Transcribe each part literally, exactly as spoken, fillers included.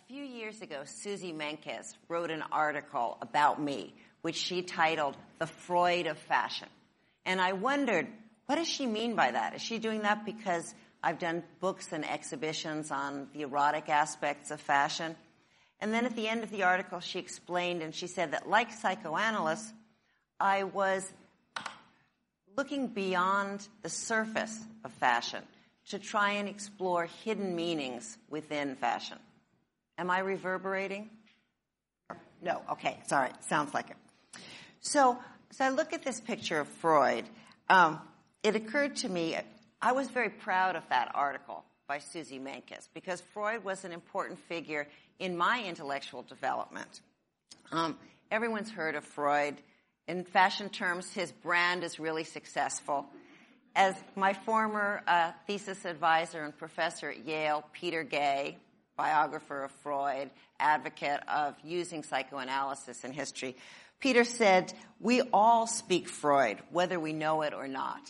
few years ago, Susie Menkes wrote an article about me, which she titled The Freud of Fashion. And I wondered, what does she mean by that? Is she doing that because I've done books and exhibitions on the erotic aspects of fashion? And then at the end of the article, she explained, and she said that like psychoanalysts, I was looking beyond the surface of fashion to try and explore hidden meanings within fashion. Am I reverberating? No. Okay. Sorry. Sounds like it. So, as I look at this picture of Freud, um, it occurred to me, I was very proud of that article by Susie Menkes because Freud was an important figure in my intellectual development. Um, everyone's heard of Freud. In fashion terms, his brand is really successful. As my former uh, thesis advisor and professor at Yale, Peter Gay, biographer of Freud, advocate of using psychoanalysis in history, Peter said, we all speak Freud, whether we know it or not.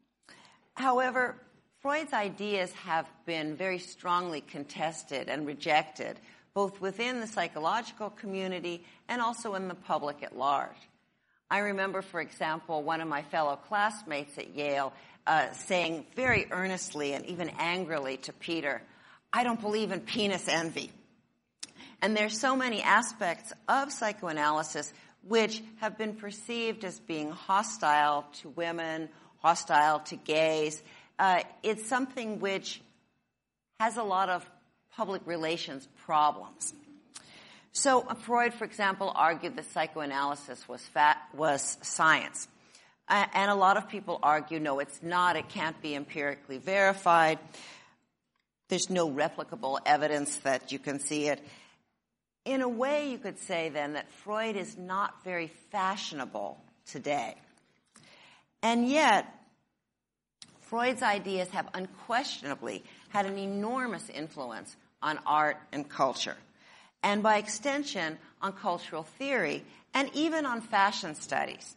However, Freud's ideas have been very strongly contested and rejected, both within the psychological community and also in the public at large. I remember, for example, one of my fellow classmates at Yale uh, saying very earnestly and even angrily to Peter, I don't believe in penis envy. And there's so many aspects of psychoanalysis which have been perceived as being hostile to women, hostile to gays. Uh, it's something which has a lot of public relations problems. So uh, Freud, for example, argued that psychoanalysis was fat, was science. Uh, and a lot of people argue, no, it's not. It can't be empirically verified. There's no replicable evidence that you can see it. In a way, you could say, then, that Freud is not very fashionable today. And yet, Freud's ideas have unquestionably had an enormous influence on art and culture, and by extension, on cultural theory, and even on fashion studies.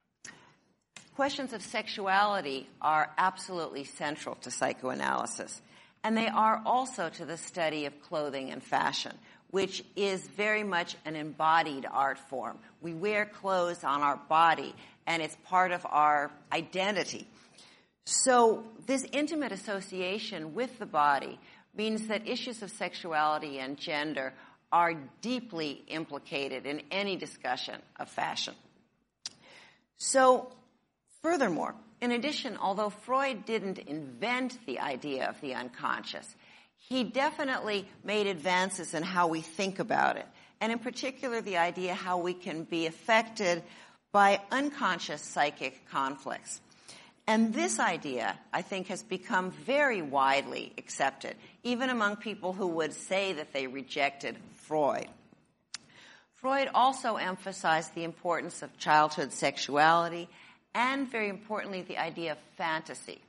Questions of sexuality are absolutely central to psychoanalysis, and they are also to the study of clothing and fashion, which is very much an embodied art form. We wear clothes on our body, and it's part of our identity. So this intimate association with the body means that issues of sexuality and gender are deeply implicated in any discussion of fashion. So, furthermore, in addition, although Freud didn't invent the idea of the unconscious, he definitely made advances in how we think about it, and in particular the idea how we can be affected by unconscious psychic conflicts. And this idea, I think, has become very widely accepted, even among people who would say that they rejected Freud. Freud also emphasized the importance of childhood sexuality and, very importantly, the idea of fantasy.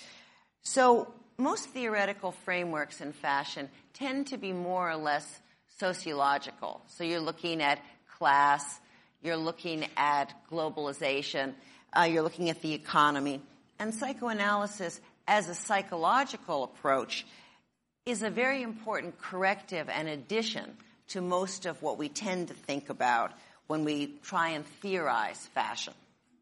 So most theoretical frameworks in fashion tend to be more or less sociological. So you're looking at class, you're looking at globalization, uh, you're looking at the economy. And psychoanalysis, as a psychological approach, is a very important corrective and addition to most of what we tend to think about when we try and theorize fashion.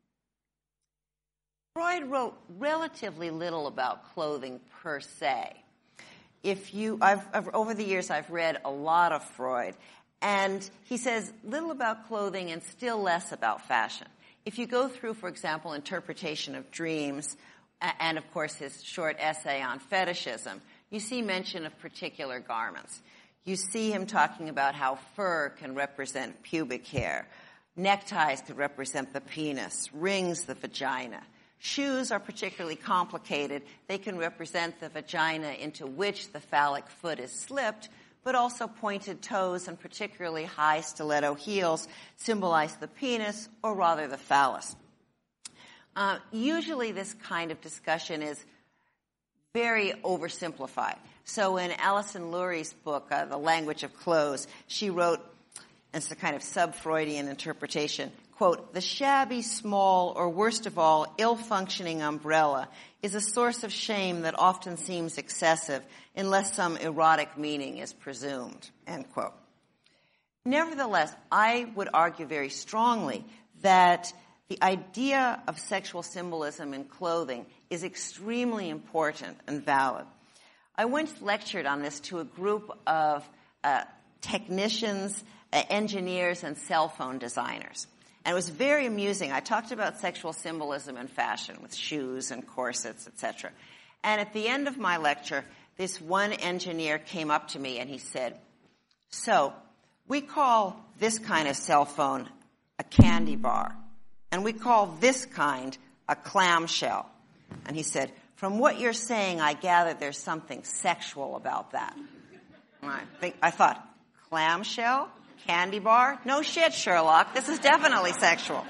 Freud wrote relatively little about clothing per se. If you, I've, I've, over the years, I've read a lot of Freud, and he says little about clothing and still less about fashion. If you go through, for example, Interpretation of Dreams, and of course his short essay on fetishism, you see mention of particular garments. You see him talking about how fur can represent pubic hair, neckties could represent the penis, rings the vagina. Shoes are particularly complicated. They can represent the vagina into which the phallic foot is slipped, but also pointed toes and particularly high stiletto heels symbolize the penis, or rather the phallus. Uh, usually this kind of discussion is very oversimplified. So in Alison Lurie's book, uh, The Language of Clothes, she wrote, it's a kind of sub-Freudian interpretation, quote, the shabby, small, or worst of all, ill-functioning umbrella is a source of shame that often seems excessive unless some erotic meaning is presumed, end quote. Nevertheless, I would argue very strongly that the idea of sexual symbolism in clothing is extremely important and valid. I once lectured on this to a group of uh, technicians, uh, engineers, and cell phone designers. And it was very amusing. I talked about sexual symbolism in fashion with shoes and corsets, et cetera. And at the end of my lecture, this one engineer came up to me and he said, so we call this kind of cell phone a candy bar, and we call this kind a clamshell. And he said, from what you're saying, I gather there's something sexual about that. And I think, I thought, clamshell? Candy bar? No shit, Sherlock. This is definitely sexual.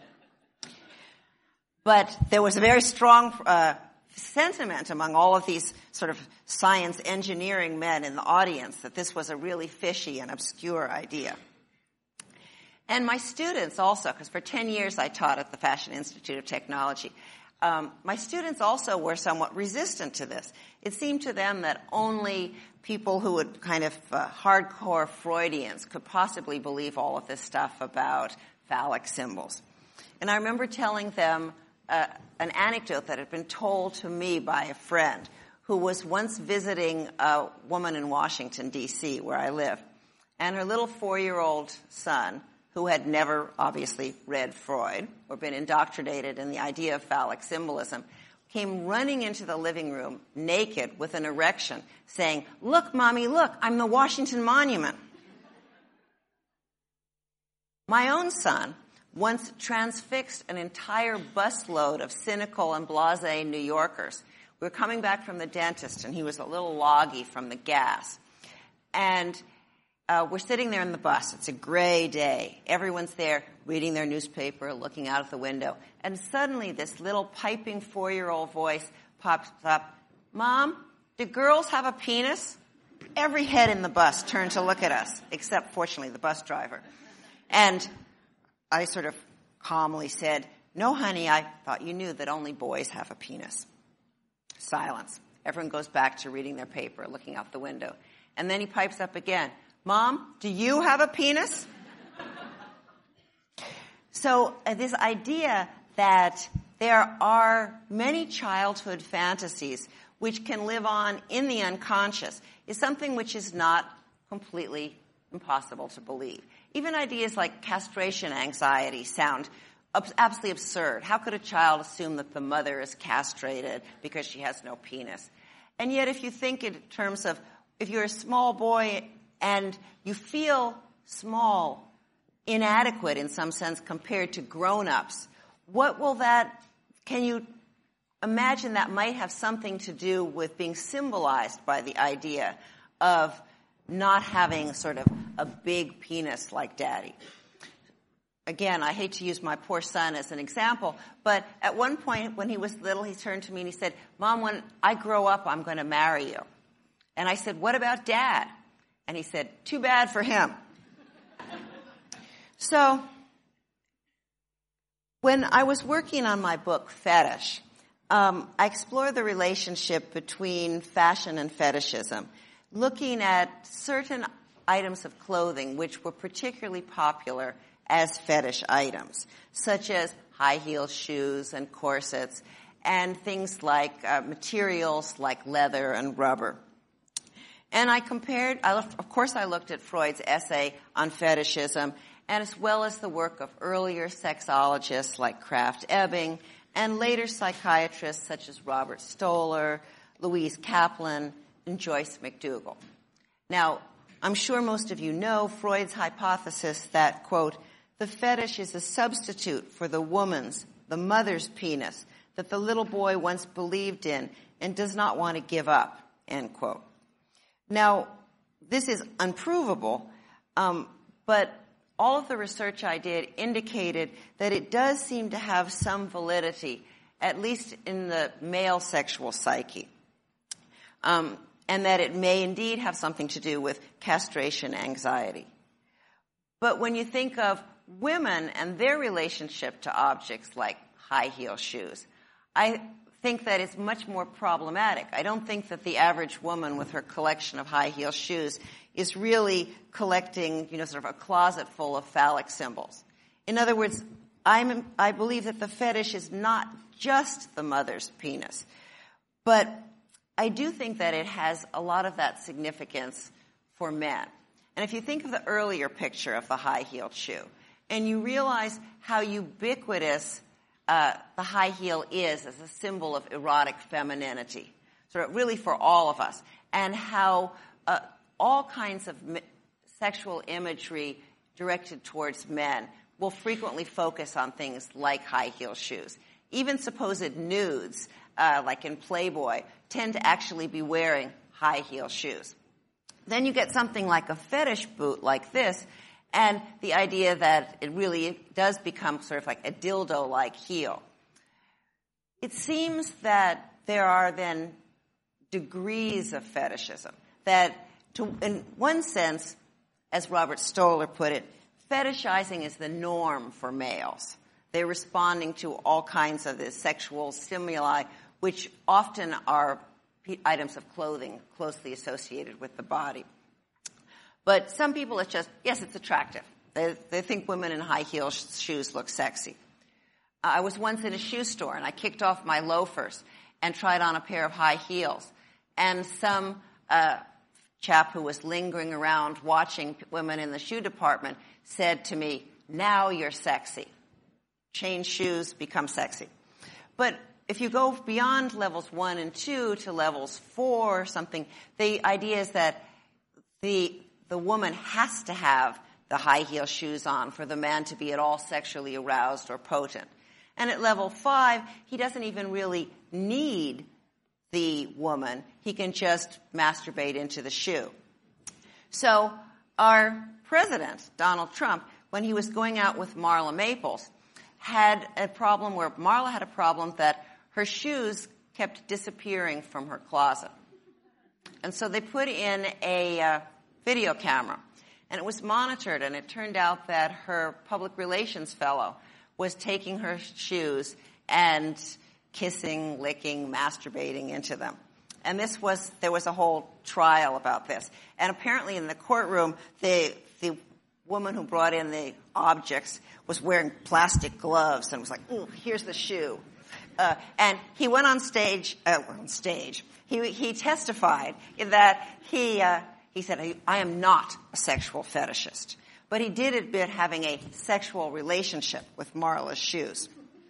But there was a very strong uh, sentiment among all of these sort of science engineering men in the audience that this was a really fishy and obscure idea. And my students also, because for ten years I taught at the Fashion Institute of Technology, um, my students also were somewhat resistant to this. It seemed to them that only people who would kind of uh, hardcore Freudians could possibly believe all of this stuff about phallic symbols. And I remember telling them uh, an anecdote that had been told to me by a friend who was once visiting a woman in Washington, D C, where I live. And her little four-year-old son, who had never obviously read Freud or been indoctrinated in the idea of phallic symbolism, came running into the living room naked with an erection saying, look, Mommy, look, I'm the Washington Monument. My own son once transfixed an entire busload of cynical and blasé New Yorkers. We were coming back from the dentist, and he was a little loggy from the gas. And uh, we're sitting there in the bus. It's a gray day. Everyone's there reading their newspaper, looking out of the window. And suddenly this little piping four-year-old voice pops up. Mom, do girls have a penis? Every head in the bus turned to look at us, except, fortunately, the bus driver. And I sort of calmly said, no, honey, I thought you knew that only boys have a penis. Silence. Everyone goes back to reading their paper, looking out the window. And then he pipes up again. Mom, do you have a penis? So uh, this idea that there are many childhood fantasies which can live on in the unconscious is something which is not completely impossible to believe. Even ideas like castration anxiety sound absolutely absurd. How could a child assume that the mother is castrated because she has no penis? And yet if you think in terms of if you're a small boy and you feel small, inadequate in some sense compared to grown-ups, what will that, can you imagine that might have something to do with being symbolized by the idea of not having sort of a big penis like daddy? Again, I hate to use my poor son as an example, but at one point when he was little, he turned to me and he said, Mom, when I grow up, I'm going to marry you. And I said, what about Dad? And he said, too bad for him. So when I was working on my book, Fetish, um, I explored the relationship between fashion and fetishism, looking at certain items of clothing which were particularly popular as fetish items, such as high-heel shoes and corsets, and things like uh, materials like leather and rubber. And I compared, I, of course I looked at Freud's essay on fetishism, and as well as the work of earlier sexologists like Krafft Ebing, and later psychiatrists such as Robert Stoller, Louise Kaplan, and Joyce McDougall. Now, I'm sure most of you know Freud's hypothesis that, quote, the fetish is a substitute for the woman's, the mother's penis that the little boy once believed in and does not want to give up, end quote. Now, this is unprovable, um, but all of the research I did indicated that it does seem to have some validity, at least in the male sexual psyche, um, and that it may indeed have something to do with castration anxiety. But when you think of women and their relationship to objects like high heel shoes, I think that it's much more problematic. I don't think that the average woman with her collection of high heel shoes is really collecting, you know, sort of a closet full of phallic symbols. In other words, I'm, I believe that the fetish is not just the mother's penis, but I do think that it has a lot of that significance for men. And if you think of the earlier picture of the high-heeled shoe, and you realize how ubiquitous uh, the high heel is as a symbol of erotic femininity, sort of really for all of us, and how uh, all kinds of mi- sexual imagery directed towards men will frequently focus on things like high-heel shoes. Even supposed nudes, uh, like in Playboy, tend to actually be wearing high-heel shoes. Then you get something like a fetish boot like this, and the idea that it really does become sort of like a dildo-like heel. It seems that there are then degrees of fetishism, that to, in one sense, as Robert Stoller put it, fetishizing is the norm for males. They're responding to all kinds of this sexual stimuli, which often are items of clothing closely associated with the body. But some people, it's just, yes, it's attractive. They, they think women in high heel sh- shoes look sexy. Uh, I was once in a shoe store, and I kicked off my loafers and tried on a pair of high heels. And some uh, chap who was lingering around watching women in the shoe department said to me, "Now you're sexy. Change shoes, become sexy." But if you go beyond levels one and two to levels four or something, the idea is that the the woman has to have the high heel shoes on for the man to be at all sexually aroused or potent. And at level five, he doesn't even really need the woman. He can just masturbate into the shoe. So our president, Donald Trump, when he was going out with Marla Maples, had a problem where Marla had a problem that her shoes kept disappearing from her closet. And so they put in a uh, video camera, and it was monitored, and it turned out that her public relations fellow was taking her shoes and kissing, licking, masturbating into them. And this was, there was a whole trial about this. And apparently in the courtroom, the, the woman who brought in the objects was wearing plastic gloves and was like, "Ooh, here's the shoe." Uh, and he went on stage, uh, on stage, he, he testified that he, uh, he said, "I am not a sexual fetishist." But he did admit having a sexual relationship with Marla's shoes.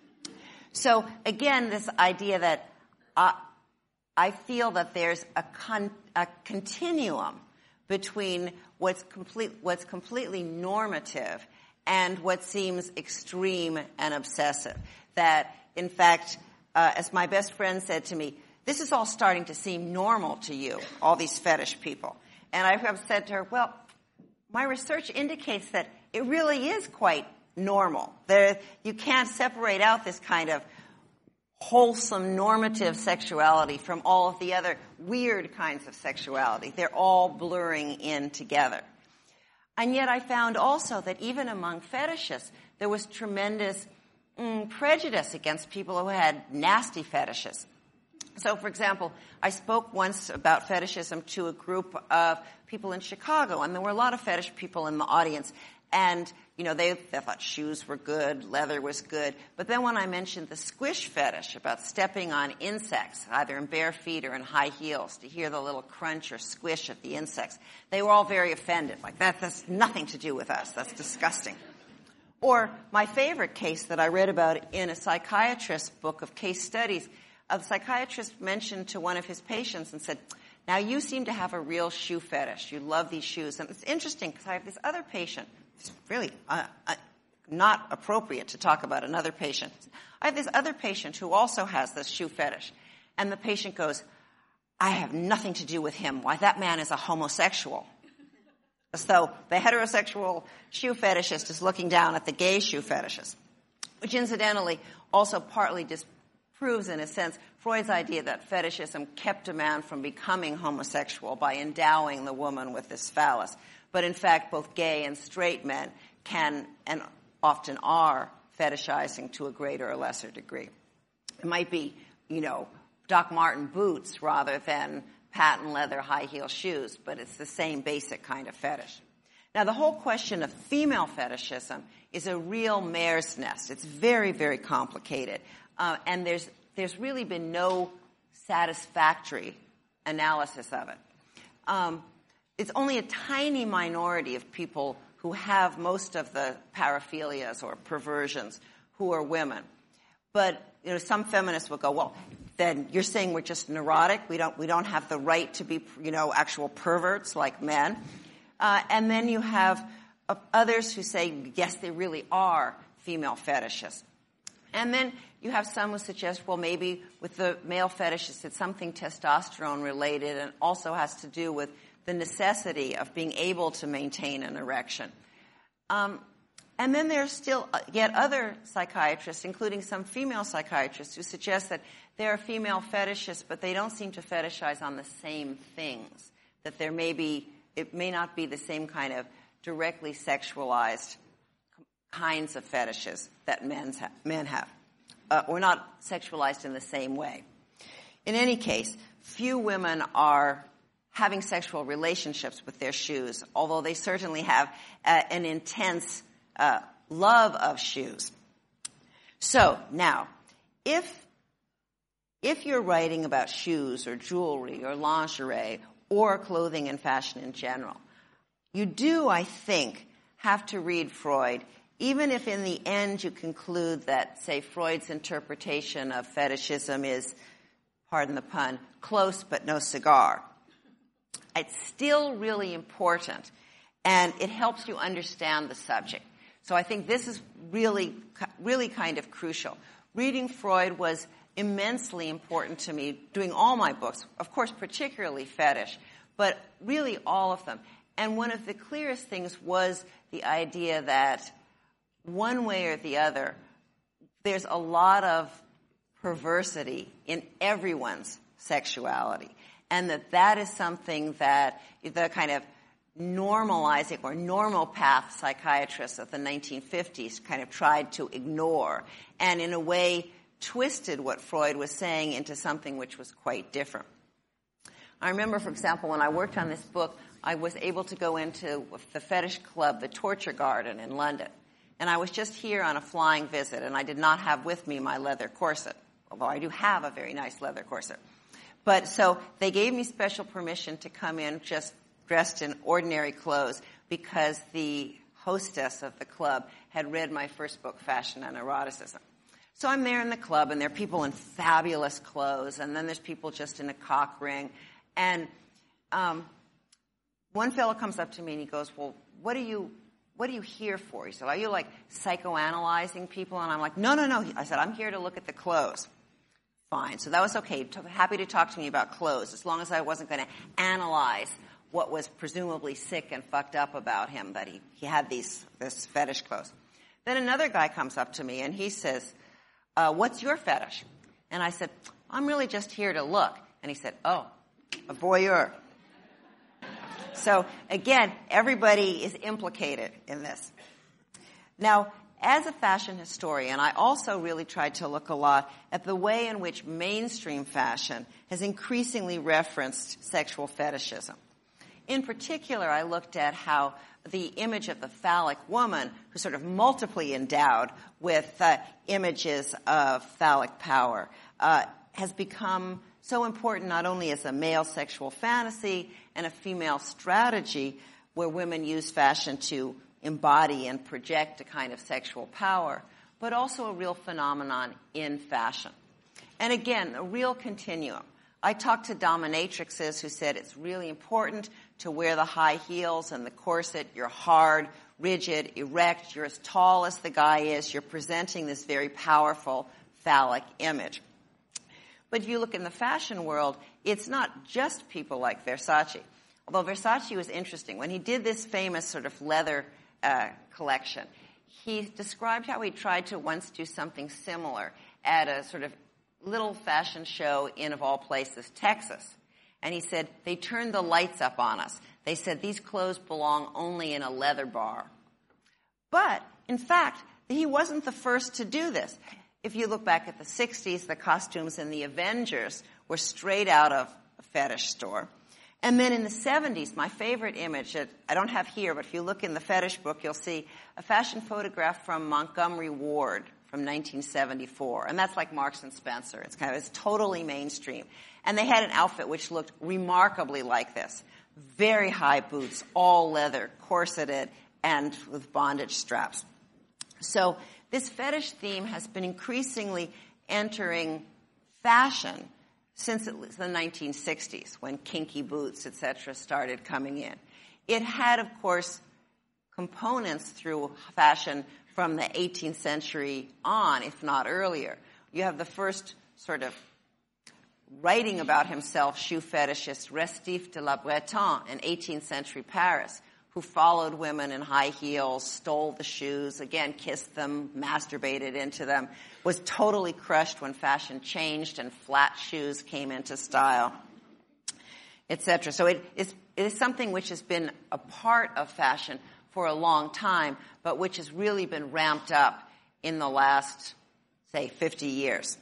So again, this idea that uh, I feel that there's a, con- a continuum between what's complete, what's completely normative and what seems extreme and obsessive. That, in fact, uh, as my best friend said to me, "This is all starting to seem normal to you, all these fetish people." And I have said to her, well, my research indicates that it really is quite normal. There, you can't separate out this kind of wholesome, normative sexuality from all of the other weird kinds of sexuality. They're all blurring in together. And yet I found also that even among fetishists, there was tremendous mm, prejudice against people who had nasty fetishes. So, for example, I spoke once about fetishism to a group of people in Chicago, and there were a lot of fetish people in the audience. And, you know, they, they thought shoes were good, leather was good. But then when I mentioned the squish fetish, about stepping on insects, either in bare feet or in high heels, to hear the little crunch or squish of the insects, they were all very offended. Like, that has nothing to do with us. That's disgusting. Or my favorite case that I read about in a psychiatrist's book of case studies, a psychiatrist mentioned to one of his patients and said, "Now you seem to have a real shoe fetish. You love these shoes." And it's interesting because I have this other patient. It's really uh, uh, not appropriate to talk about another patient. I have this other patient who also has this shoe fetish. And the patient goes, "I have nothing to do with him. Why, that man is a homosexual." As though the heterosexual shoe fetishist is looking down at the gay shoe fetishist. Which incidentally also partly disproves proves, in a sense, Freud's idea that fetishism kept a man from becoming homosexual by endowing the woman with this phallus. But in fact, both gay and straight men can, and often are, fetishizing to a greater or lesser degree. It might be you know, Doc Marten boots rather than patent leather high heel shoes, but it's the same basic kind of fetish. Now, the whole question of female fetishism is a real mare's nest. It's very, very complicated. Uh, and there's, there's really been no satisfactory analysis of it. Um, it's only a tiny minority of people who have most of the paraphilias or perversions who are women. But, you know, some feminists will go, well, then you're saying we're just neurotic. We don't, we don't have the right to be, you know, actual perverts like men. Uh, and then you have uh, others who say, yes, they really are female fetishists. And then you have some who suggest, well, maybe with the male fetishists, it's something testosterone related and also has to do with the necessity of being able to maintain an erection. Um, and then there's still yet other psychiatrists, including some female psychiatrists, who suggest that there are female fetishists, but they don't seem to fetishize on the same things, that there may be, it may not be the same kind of directly sexualized kinds of fetishes that men's ha- men have, uh, or not sexualized in the same way. In any case, few women are having sexual relationships with their shoes, although they certainly have uh, an intense uh, love of shoes. So now, if if you're writing about shoes or jewelry or lingerie or clothing and fashion in general, you do, I think, have to read Freud, even if in the end you conclude that, say, Freud's interpretation of fetishism is, pardon the pun, close but no cigar. It's still really important, and it helps you understand the subject. So I think this is really, really kind of crucial. Reading Freud was immensely important to me, doing all my books, of course, particularly fetish, but really all of them. And one of the clearest things was the idea that one way or the other, there's a lot of perversity in everyone's sexuality. And that that is something that the kind of normalizing or normal path psychiatrists of the nineteen fifties kind of tried to ignore, and in a way twisted what Freud was saying into something which was quite different. I remember, for example, when I worked on this book, I was able to go into the fetish club, the Torture Garden in London. And I was just here on a flying visit, and I did not have with me my leather corset, although I do have a very nice leather corset. But so they gave me special permission to come in just dressed in ordinary clothes because the hostess of the club had read my first book, Fashion and Eroticism. So I'm there in the club, and there are people in fabulous clothes, and then there's people just in a cock ring. And um, one fellow comes up to me, and he goes, well, what are you what are you here for? He said, are you, like, psychoanalyzing people? And I'm like, no, no, no. I said, I'm here to look at the clothes. Fine. So that was okay. Happy to talk to me about clothes, as long as I wasn't going to analyze what was presumably sick and fucked up about him, that he, he had these this fetish clothes. Then another guy comes up to me, and he says, uh, what's your fetish? And I said, I'm really just here to look. And he said, oh, a voyeur. So, again, everybody is implicated in this. Now, as a fashion historian, I also really tried to look a lot at the way in which mainstream fashion has increasingly referenced sexual fetishism. In particular, I looked at how the image of the phallic woman, who's sort of multiply endowed with uh, images of phallic power, uh, has become so important not only as a male sexual fantasy and a female strategy where women use fashion to embody and project a kind of sexual power, but also a real phenomenon in fashion. And again, a real continuum. I talked to dominatrixes who said it's really important to wear the high heels and the corset. You're hard, rigid, erect. You're as tall as the guy is. You're presenting this very powerful phallic image. But if you look in the fashion world, it's not just people like Versace. Although Versace was interesting. When he did this famous sort of leather uh, collection, he described how he tried to once do something similar at a sort of little fashion show in, of all places, Texas. And he said, they turned the lights up on us. They said, these clothes belong only in a leather bar. But, in fact, he wasn't the first to do this. If you look back at the sixties, the costumes in the Avengers were straight out of a fetish store. And then in the seventies, my favorite image that I don't have here, but if you look in the fetish book, you'll see a fashion photograph from Montgomery Ward from nineteen seventy-four. And that's like Marks and Spencer. It's kind of, it's totally mainstream. And they had an outfit which looked remarkably like this. Very high boots, all leather, corseted, and with bondage straps. So this fetish theme has been increasingly entering fashion since the nineteen sixties, when kinky boots, et cetera, started coming in. It had, of course, components through fashion from the eighteenth century on, if not earlier. You have the first sort of writing about himself shoe fetishist Restif de la Bretonne in eighteenth century Paris, who followed women in high heels, stole the shoes, again, kissed them, masturbated into them, was totally crushed when fashion changed and flat shoes came into style, et cetera. So it is, it is something which has been a part of fashion for a long time, but which has really been ramped up in the last, say, fifty years.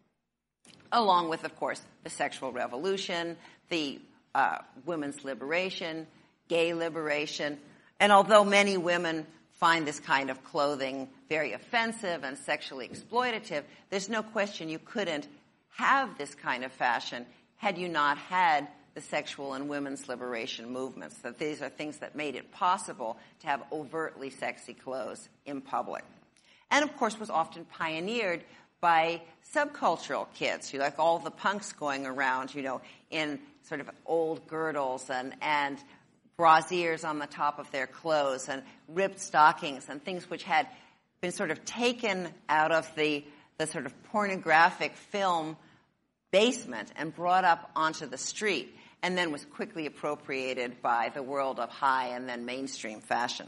Along with, of course, the sexual revolution, the uh, women's liberation, gay liberation. And although many women find this kind of clothing very offensive and sexually exploitative, there's no question you couldn't have this kind of fashion had you not had the sexual and women's liberation movements. That these are things that made it possible to have overtly sexy clothes in public. And, of course, was often pioneered by subcultural kids, you like all the punks going around, you know, in sort of old girdles and, and brassieres on the top of their clothes and ripped stockings and things which had been sort of taken out of the, the sort of pornographic film basement and brought up onto the street and then was quickly appropriated by the world of high and then mainstream fashion.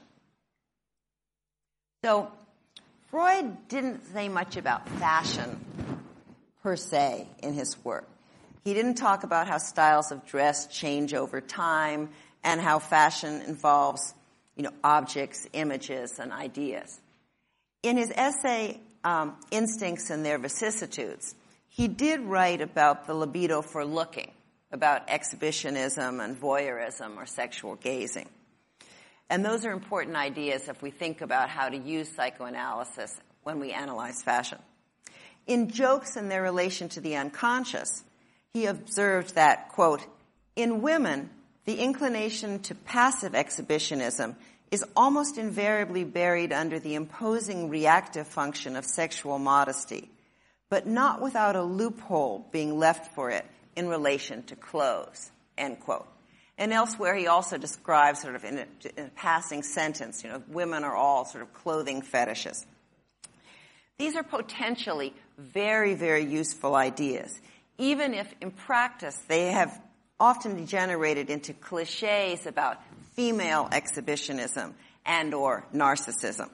So Freud didn't say much about fashion per se in his work. He didn't talk about how styles of dress change over time and how fashion involves, you know, objects, images, and ideas. In his essay, um, Instincts and Their Vicissitudes, he did write about the libido for looking, about exhibitionism and voyeurism or sexual gazing. And those are important ideas if we think about how to use psychoanalysis when we analyze fashion. In Jokes and Their Relation to the Unconscious, he observed that, quote, in women, the inclination to passive exhibitionism is almost invariably buried under the imposing reactive function of sexual modesty, but not without a loophole being left for it in relation to clothes, end quote. And elsewhere, he also describes sort of in a, in a passing sentence, you know, women are all sort of clothing fetishes. These are potentially very, very useful ideas, even if in practice they have often degenerated into cliches about female exhibitionism and or narcissism.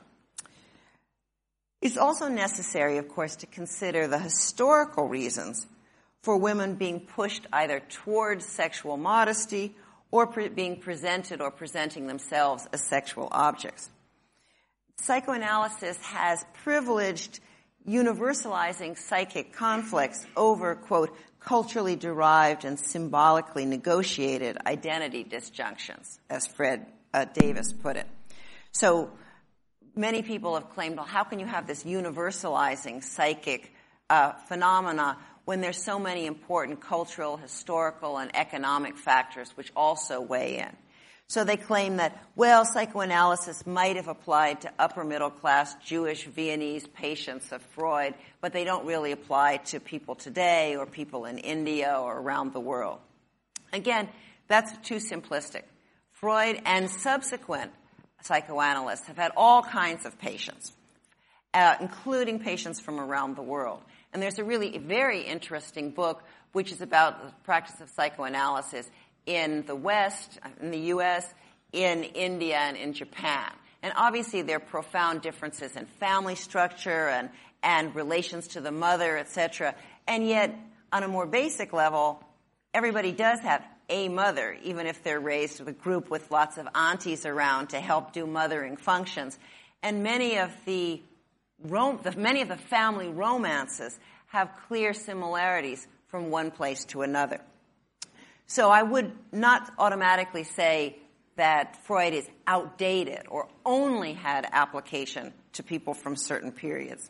It's also necessary, of course, to consider the historical reasons for women being pushed either towards sexual modesty or pre- being presented or presenting themselves as sexual objects. Psychoanalysis has privileged universalizing psychic conflicts over, quote, culturally derived and symbolically negotiated identity disjunctions, as Fred uh, Davis put it. So many people have claimed, well, how can you have this universalizing psychic uh, phenomena when there's so many important cultural, historical, and economic factors which also weigh in? So they claim that, well, psychoanalysis might have applied to upper-middle-class Jewish Viennese patients of Freud, but they don't really apply to people today or people in India or around the world. Again, that's too simplistic. Freud and subsequent psychoanalysts have had all kinds of patients, uh, including patients from around the world. And there's a really very interesting book which is about the practice of psychoanalysis in the West, in the U S, in India, and in Japan. And obviously there are profound differences in family structure and, and relations to the mother, et cetera. And yet, on a more basic level, everybody does have a mother, even if they're raised with a group with lots of aunties around to help do mothering functions. And many of the rom- the, many of the family romances have clear similarities from one place to another. So I would not automatically say that Freud is outdated or only had application to people from certain periods.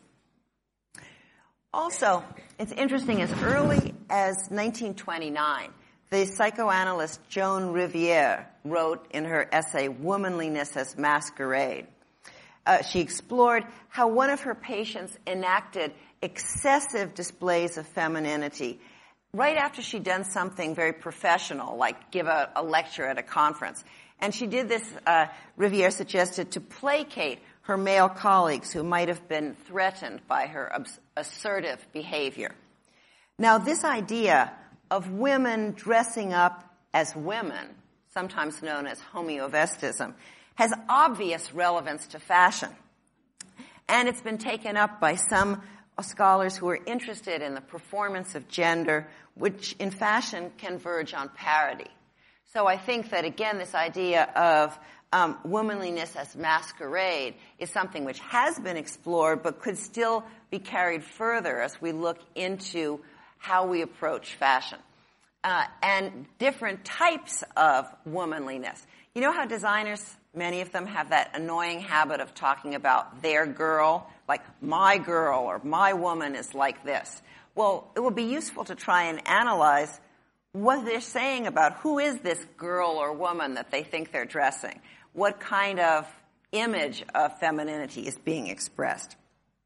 Also, it's interesting, as early as nineteen twenty-nine, the psychoanalyst Joan Riviere wrote in her essay, Womanliness as Masquerade. Uh, she explored how one of her patients enacted excessive displays of femininity right after she'd done something very professional, like give a, a lecture at a conference. And she did this, uh, Riviere suggested, to placate her male colleagues who might have been threatened by her abs- assertive behavior. Now, this idea of women dressing up as women, sometimes known as homeovestism, has obvious relevance to fashion. And it's been taken up by some scholars who are interested in the performance of gender, which in fashion can verge on parody. So I think that, again, this idea of um, womanliness as masquerade is something which has been explored but could still be carried further as we look into how we approach fashion. Uh, and different types of womanliness. You know how designers, many of them, have that annoying habit of talking about their girl, like my girl or my woman is like this. Well, it would be useful to try and analyze what they're saying about who is this girl or woman that they think they're dressing. What kind of image of femininity is being expressed?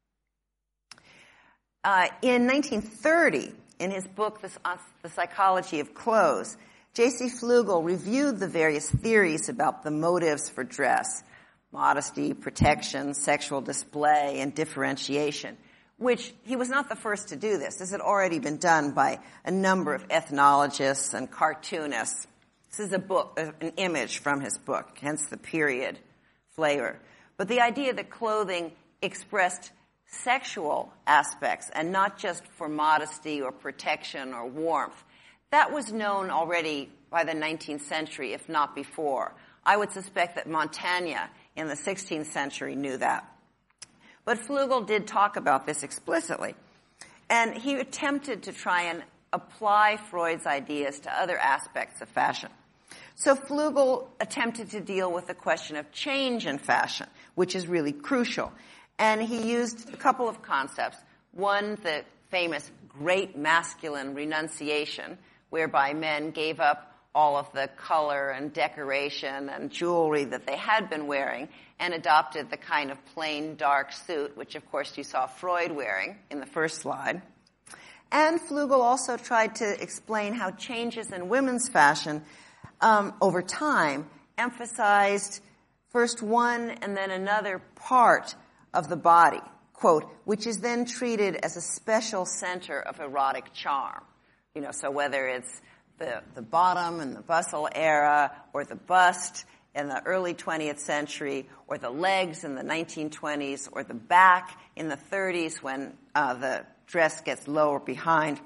Uh, in nineteen thirty, in his book, The, uh, The Psychology of Clothes, J C Flugel reviewed the various theories about the motives for dress, modesty, protection, sexual display, and differentiation, which he was not the first to do this. This had already been done by a number of ethnologists and cartoonists. This is a book, an image from his book, hence the period flavor. But the idea that clothing expressed sexual aspects and not just for modesty or protection or warmth, that was known already by the nineteenth century, if not before. I would suspect that Montaigne in the sixteenth century knew that. But Flugel did talk about this explicitly. And he attempted to try and apply Freud's ideas to other aspects of fashion. So Flugel attempted to deal with the question of change in fashion, which is really crucial. And he used a couple of concepts. One, the famous great masculine renunciation, whereby men gave up all of the color and decoration and jewelry that they had been wearing and adopted the kind of plain dark suit, which of course you saw Freud wearing in the first slide. And Flugel also tried to explain how changes in women's fashion um, over time emphasized first one and then another part of the body, quote, which is then treated as a special center of erotic charm. You know, so whether it's the, the bottom in the bustle era, or the bust in the early twentieth century, or the legs in the nineteen twenties, or the back in the thirties when uh, the dress gets lower behind.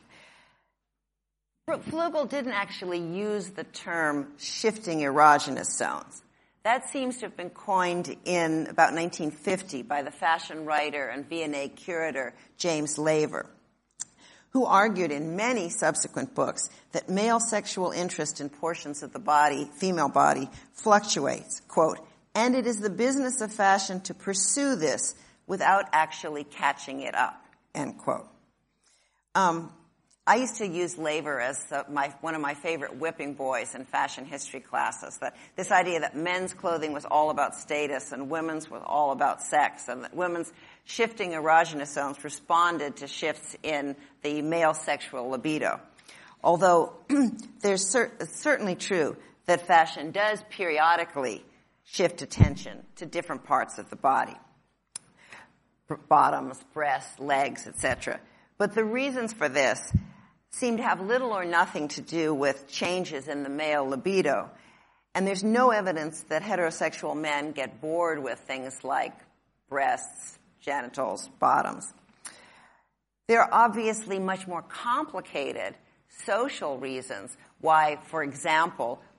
Flugel didn't actually use the term shifting erogenous zones. That seems to have been coined in about nineteen fifty by the fashion writer and V and A curator James Laver, who argued in many subsequent books that male sexual interest in portions of the body, female body, fluctuates, quote, and it is the business of fashion to pursue this without actually catching it up, end quote. Um, I used to use Laver as the, my, one of my favorite whipping boys in fashion history classes, that this idea that men's clothing was all about status and women's was all about sex, and that women's shifting erogenous zones responded to shifts in the male sexual libido. Although there's cer- it's certainly true that fashion does periodically shift attention to different parts of the body, bottoms, breasts, legs, et cetera. But the reasons for this seem to have little or nothing to do with changes in the male libido. And there's no evidence that heterosexual men get bored with things like breasts, genitals, bottoms. There are obviously much more complicated social reasons why, for example,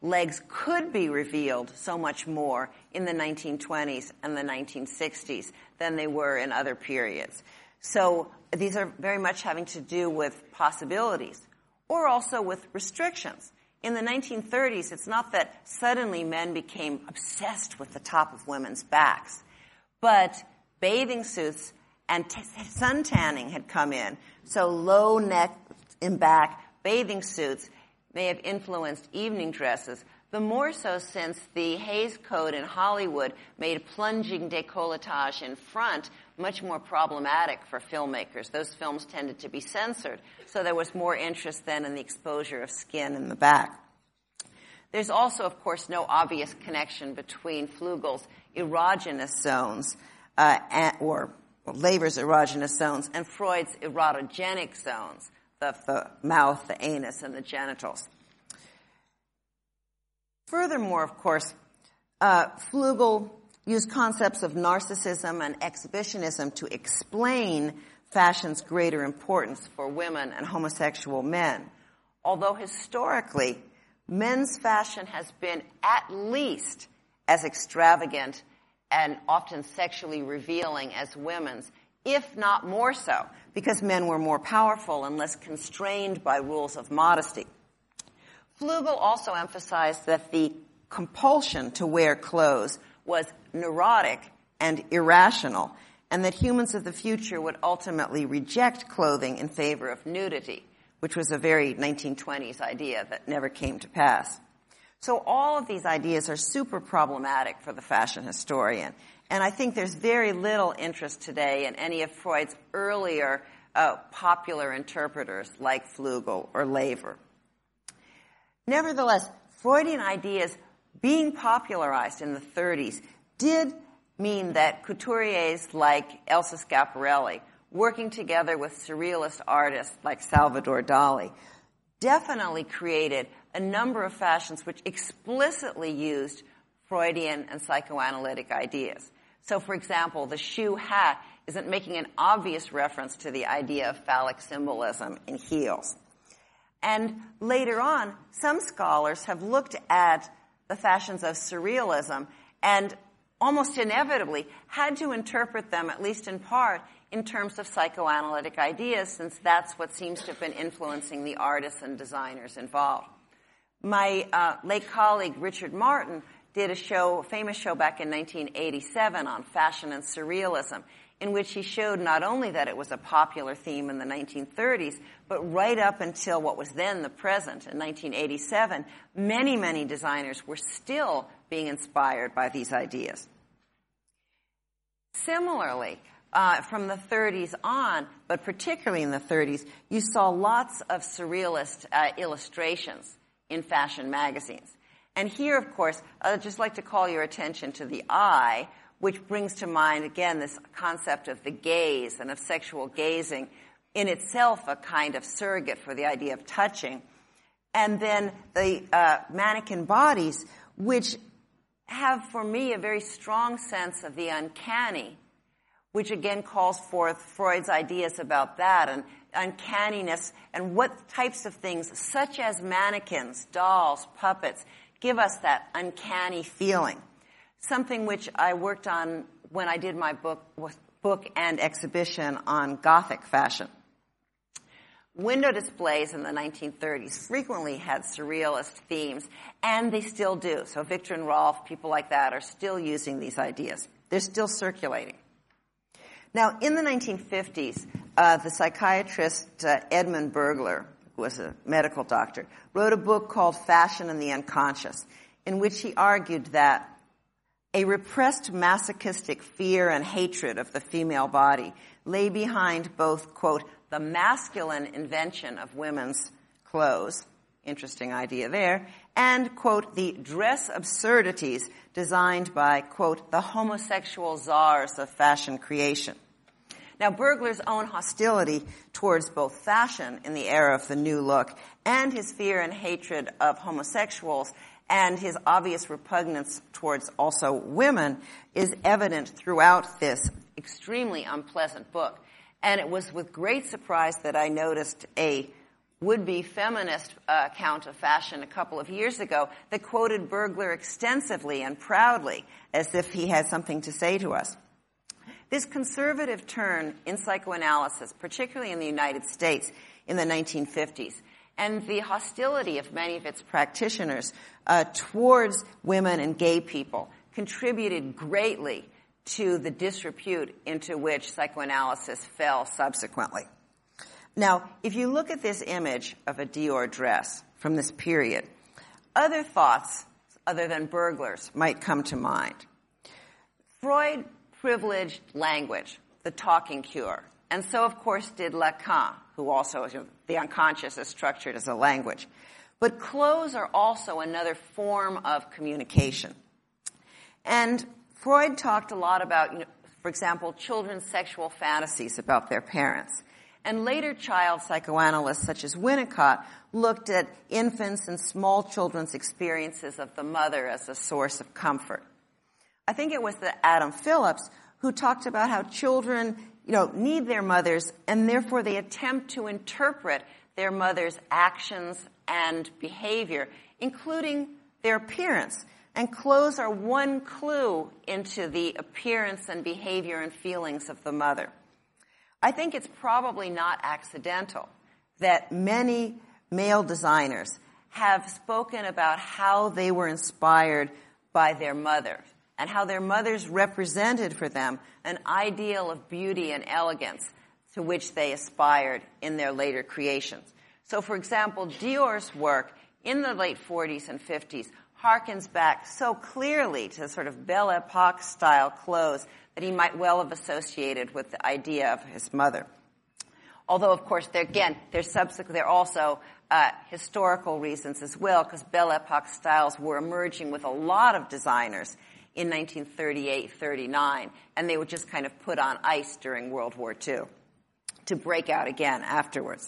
legs could be revealed so much more in the nineteen twenties and the nineteen sixties than they were in other periods. So these are very much having to do with possibilities or also with restrictions. In the nineteen thirties, it's not that suddenly men became obsessed with the top of women's backs, but bathing suits and t- sun tanning had come in. So low neck and back bathing suits may have influenced evening dresses, the more so since the Hays Code in Hollywood made plunging décolletage in front much more problematic for filmmakers. Those films tended to be censored, so there was more interest then in the exposure of skin in the back. There's also, of course, no obvious connection between Flugel's erogenous zones, uh, and, or well, Laver's erogenous zones, and Freud's erotogenic zones, the, the mouth, the anus, and the genitals. Furthermore, of course, uh, Flugel used concepts of narcissism and exhibitionism to explain fashion's greater importance for women and homosexual men. Although historically, men's fashion has been at least as extravagant and often sexually revealing as women's, if not more so, because men were more powerful and less constrained by rules of modesty. Flugel also emphasized that the compulsion to wear clothes was neurotic and irrational, and that humans of the future would ultimately reject clothing in favor of nudity, which was a very nineteen twenties idea that never came to pass. So all of these ideas are super problematic for the fashion historian, and I think there's very little interest today in any of Freud's earlier uh, popular interpreters like Flugel or Laver. Nevertheless, Freudian ideas being popularized in the thirties did mean that couturiers like Elsa Schiaparelli, working together with surrealist artists like Salvador Dali, definitely created a number of fashions which explicitly used Freudian and psychoanalytic ideas. So, for example, the shoe hat isn't making an obvious reference to the idea of phallic symbolism in heels. And later on, some scholars have looked at the fashions of surrealism and almost inevitably had to interpret them, at least in part, in terms of psychoanalytic ideas, since that's what seems to have been influencing the artists and designers involved. My uh, late colleague, Richard Martin, did a show, a famous show back in nineteen eighty-seven on fashion and surrealism, in which he showed not only that it was a popular theme in the nineteen thirties, but right up until what was then the present, in nineteen eighty-seven, many, many designers were still being inspired by these ideas. Similarly, uh, from the thirties on, but particularly in the thirties, you saw lots of surrealist uh, illustrations in fashion magazines. And here, of course, I'd just like to call your attention to the eye, which brings to mind, again, this concept of the gaze and of sexual gazing, in itself a kind of surrogate for the idea of touching. And then the uh, mannequin bodies, which have, for me, a very strong sense of the uncanny, which again calls forth Freud's ideas about that and uncanniness and what types of things, such as mannequins, dolls, puppets, give us that uncanny feeling. Something which I worked on when I did my book, book and exhibition on Gothic fashion. Window displays in the nineteen thirties frequently had surrealist themes, and they still do. So Victor and Rolf, people like that, are still using these ideas. They're still circulating. Now, in the nineteen fifties, uh, the psychiatrist uh, Edmund Bergler, who was a medical doctor, wrote a book called Fashion and the Unconscious, in which he argued that a repressed masochistic fear and hatred of the female body lay behind both, quote, the masculine invention of women's clothes, interesting idea there, and, quote, the dress absurdities designed by, quote, the homosexual czars of fashion creation. Now, Bergler's own hostility towards both fashion in the era of the New Look and his fear and hatred of homosexuals and his obvious repugnance towards also women is evident throughout this extremely unpleasant book. And it was with great surprise that I noticed a would-be feminist uh, account of fashion a couple of years ago that quoted Bergler extensively and proudly as if he had something to say to us. This conservative turn in psychoanalysis, particularly in the United States in the nineteen fifties, and the hostility of many of its practitioners uh, towards women and gay people contributed greatly to the disrepute into which psychoanalysis fell subsequently. Now, if you look at this image of a Dior dress from this period, other thoughts other than Bergler's might come to mind. Freud privileged language, the talking cure, and so, of course, did Lacan, who also, you know, the unconscious is structured as a language. But clothes are also another form of communication. And Freud talked a lot about, you know, for example, children's sexual fantasies about their parents. And later child psychoanalysts such as Winnicott looked at infants and small children's experiences of the mother as a source of comfort. I think it was the Adam Phillips who talked about how children, you know, need their mothers and therefore they attempt to interpret their mother's actions and behavior, including their appearance. And clothes are one clue into the appearance and behavior and feelings of the mother. I think it's probably not accidental that many male designers have spoken about how they were inspired by their mothers and how their mothers represented for them an ideal of beauty and elegance to which they aspired in their later creations. So, for example, Dior's work in the late forties and fifties harkens back so clearly to sort of Belle Epoque style clothes that he might well have associated with the idea of his mother. Although, of course, there, again, there's subsequent, there are also uh, historical reasons as well, because Belle Epoque styles were emerging with a lot of designers in nineteen thirty-eight, thirty-nine, and they were just kind of put on ice during World War Two to break out again afterwards.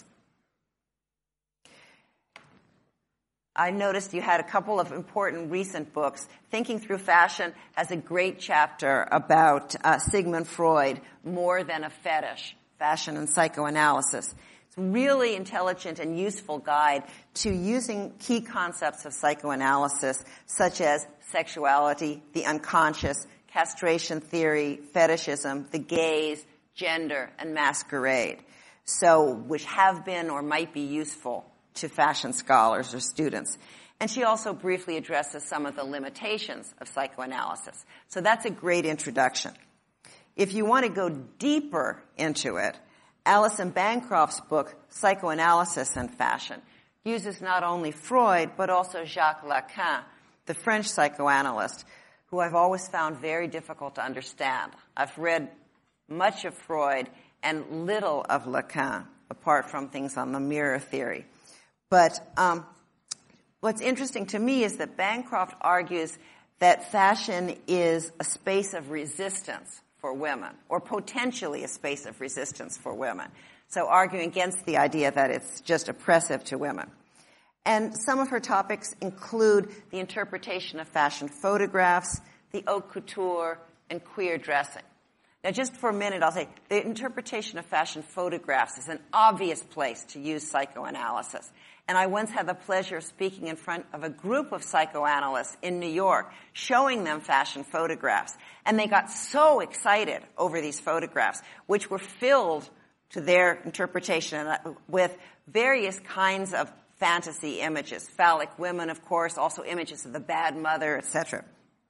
I noticed you had a couple of important recent books. Thinking Through Fashion has a great chapter about uh, Sigmund Freud, More Than a Fetish, Fashion and Psychoanalysis. It's a really intelligent and useful guide to using key concepts of psychoanalysis, such as sexuality, the unconscious, castration theory, fetishism, the gaze, gender, and masquerade, so which have been or might be useful to fashion scholars or students. And she also briefly addresses some of the limitations of psychoanalysis. So that's a great introduction. If you want to go deeper into it, Alison Bancroft's book, Psychoanalysis and Fashion, uses not only Freud, but also Jacques Lacan, the French psychoanalyst, who I've always found very difficult to understand. I've read much of Freud and little of Lacan, apart from things on the mirror theory. But um, what's interesting to me is that Bancroft argues that fashion is a space of resistance for women, or potentially a space of resistance for women. So arguing against the idea that it's just oppressive to women. And some of her topics include the interpretation of fashion photographs, the haute couture, and queer dressing. Now, just for a minute, I'll say the interpretation of fashion photographs is an obvious place to use psychoanalysis. And I once had the pleasure of speaking in front of a group of psychoanalysts in New York, showing them fashion photographs. And they got so excited over these photographs, which were filled to their interpretation with various kinds of fantasy images. Phallic women, of course, also images of the bad mother, et cetera.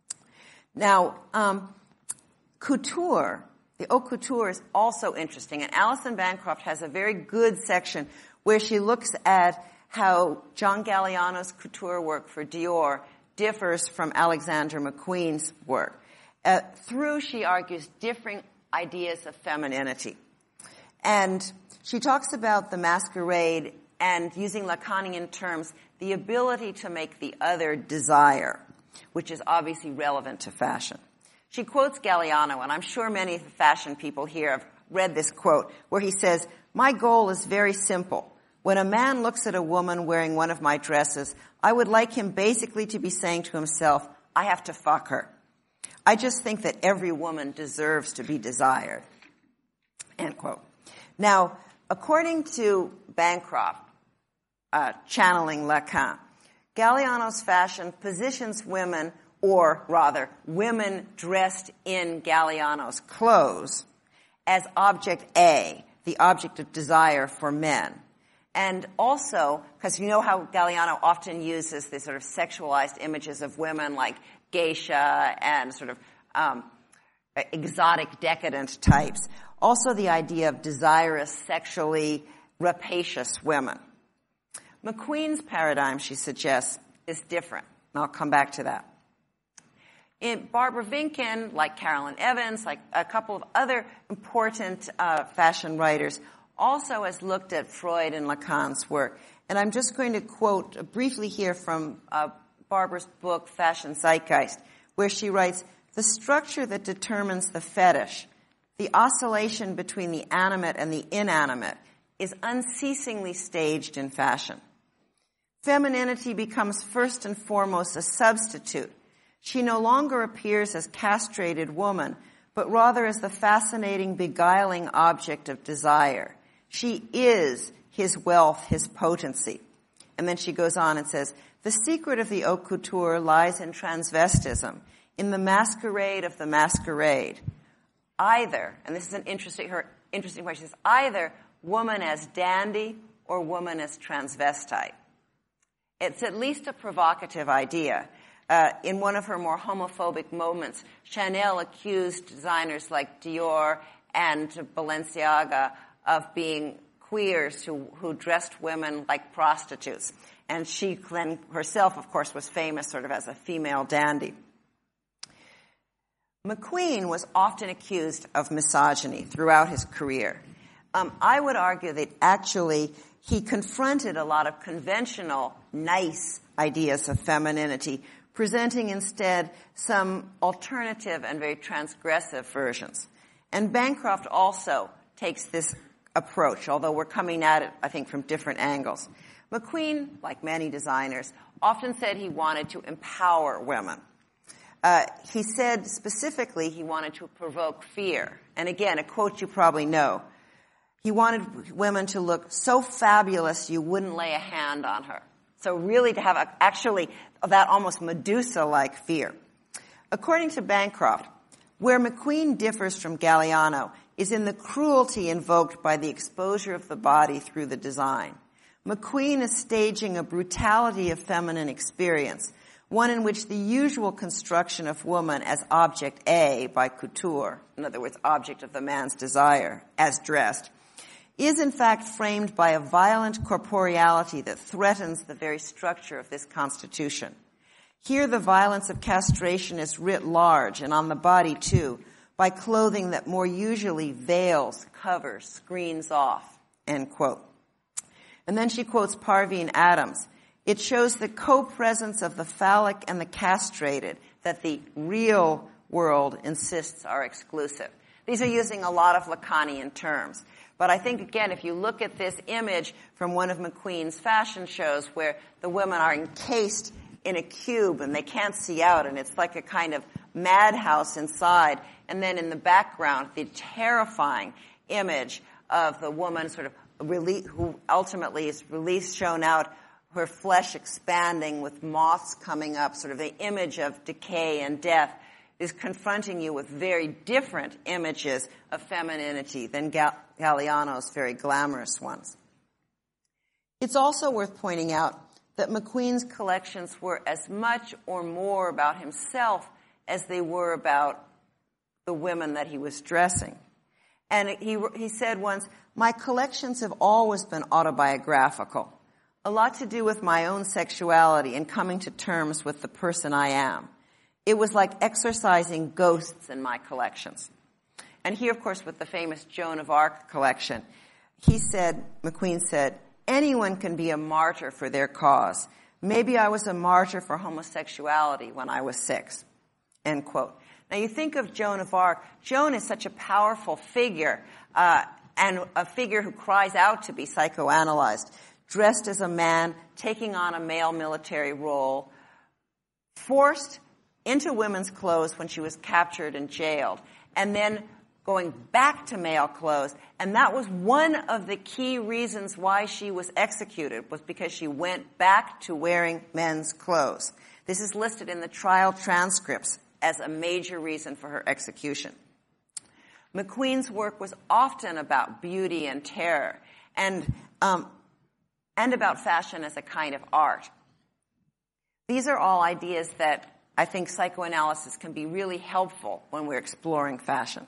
Now, um, couture, the haute couture is also interesting. And Alison Bancroft has a very good section where she looks at how John Galliano's couture work for Dior differs from Alexander McQueen's work. Uh, through, she argues, differing ideas of femininity. And she talks about the masquerade and, using Lacanian terms, the ability to make the other desire, which is obviously relevant to fashion. She quotes Galliano, and I'm sure many of the fashion people here have read this quote, where he says, "My goal is very simple. When a man looks at a woman wearing one of my dresses, I would like him basically to be saying to himself, I have to fuck her. I just think that every woman deserves to be desired." End quote. Now, according to Bancroft, uh, channeling Lacan. Galliano's fashion positions women, or rather, women dressed in Galliano's clothes, as object A, the object of desire for men. And also, because you know how Galliano often uses these sort of sexualized images of women like geisha and sort of um, exotic, decadent types. Also the idea of desirous, sexually rapacious women. McQueen's paradigm, she suggests, is different. And I'll come back to that. In Barbara Vinken, like Carolyn Evans, like a couple of other important uh, fashion writers, also has looked at Freud and Lacan's work. And I'm just going to quote briefly here from uh, Barbara's book, Fashion Zeitgeist, where she writes, "The structure that determines the fetish, the oscillation between the animate and the inanimate, is unceasingly staged in fashion. Femininity becomes first and foremost a substitute. She no longer appears as castrated woman, but rather as the fascinating, beguiling object of desire. She is his wealth, his potency." And then she goes on and says, "The secret of the haute couture lies in transvestism, in the masquerade of the masquerade. Either," and this is an interesting, her interesting way, she says, "either woman as dandy or woman as transvestite." It's at least a provocative idea. Uh, in one of her more homophobic moments, Chanel accused designers like Dior and Balenciaga of being queers who, who dressed women like prostitutes. And she then herself, of course, was famous sort of as a female dandy. McQueen was often accused of misogyny throughout his career. Um, I would argue that actually he confronted a lot of conventional, nice ideas of femininity, presenting instead some alternative and very transgressive versions. And Bancroft also takes this approach, although we're coming at it, I think, from different angles. McQueen, like many designers, often said he wanted to empower women. Uh, he said specifically he wanted to provoke fear. And again, a quote you probably know. He wanted women to look so fabulous you wouldn't lay a hand on her. So really to have a, actually that almost Medusa-like fear. According to Bancroft, where McQueen differs from Galliano is in the cruelty invoked by the exposure of the body through the design. McQueen is staging a brutality of feminine experience, one in which the usual construction of woman as object A by couture, in other words, object of the man's desire, as dressed, is in fact framed by a violent corporeality that threatens the very structure of this constitution. Here the violence of castration is writ large, and on the body too, by clothing that more usually veils, covers, screens off, end quote. And then she quotes Parveen Adams. "It shows the co-presence of the phallic and the castrated that the real world insists are exclusive." These are using a lot of Lacanian terms. But I think, again, if you look at this image from one of McQueen's fashion shows where the women are encased in a cube and they can't see out, and it's like a kind of madhouse inside, and then in the background, the terrifying image of the woman sort of rele- who ultimately is released, shown out, her flesh expanding with moths coming up, sort of the image of decay and death, is confronting you with very different images of femininity than Gal- Galliano's very glamorous ones. It's also worth pointing out that McQueen's collections were as much or more about himself as they were about the women that he was dressing. And he, he said once, "My collections have always been autobiographical, a lot to do with my own sexuality and coming to terms with the person I am. It was like exorcising ghosts in my collections." And here, of course, with the famous Joan of Arc collection, he said, McQueen said, "Anyone can be a martyr for their cause. Maybe I was a martyr for homosexuality when I was six." End quote. Now, you think of Joan of Arc. Joan is such a powerful figure, uh, and a figure who cries out to be psychoanalyzed, dressed as a man, taking on a male military role, forced into women's clothes when she was captured and jailed, and then going back to male clothes, and that was one of the key reasons why she was executed, was because she went back to wearing men's clothes. This is listed in the trial transcripts as a major reason for her execution. McQueen's work was often about beauty and terror, and um, and about fashion as a kind of art. These are all ideas that I think psychoanalysis can be really helpful when we're exploring fashion.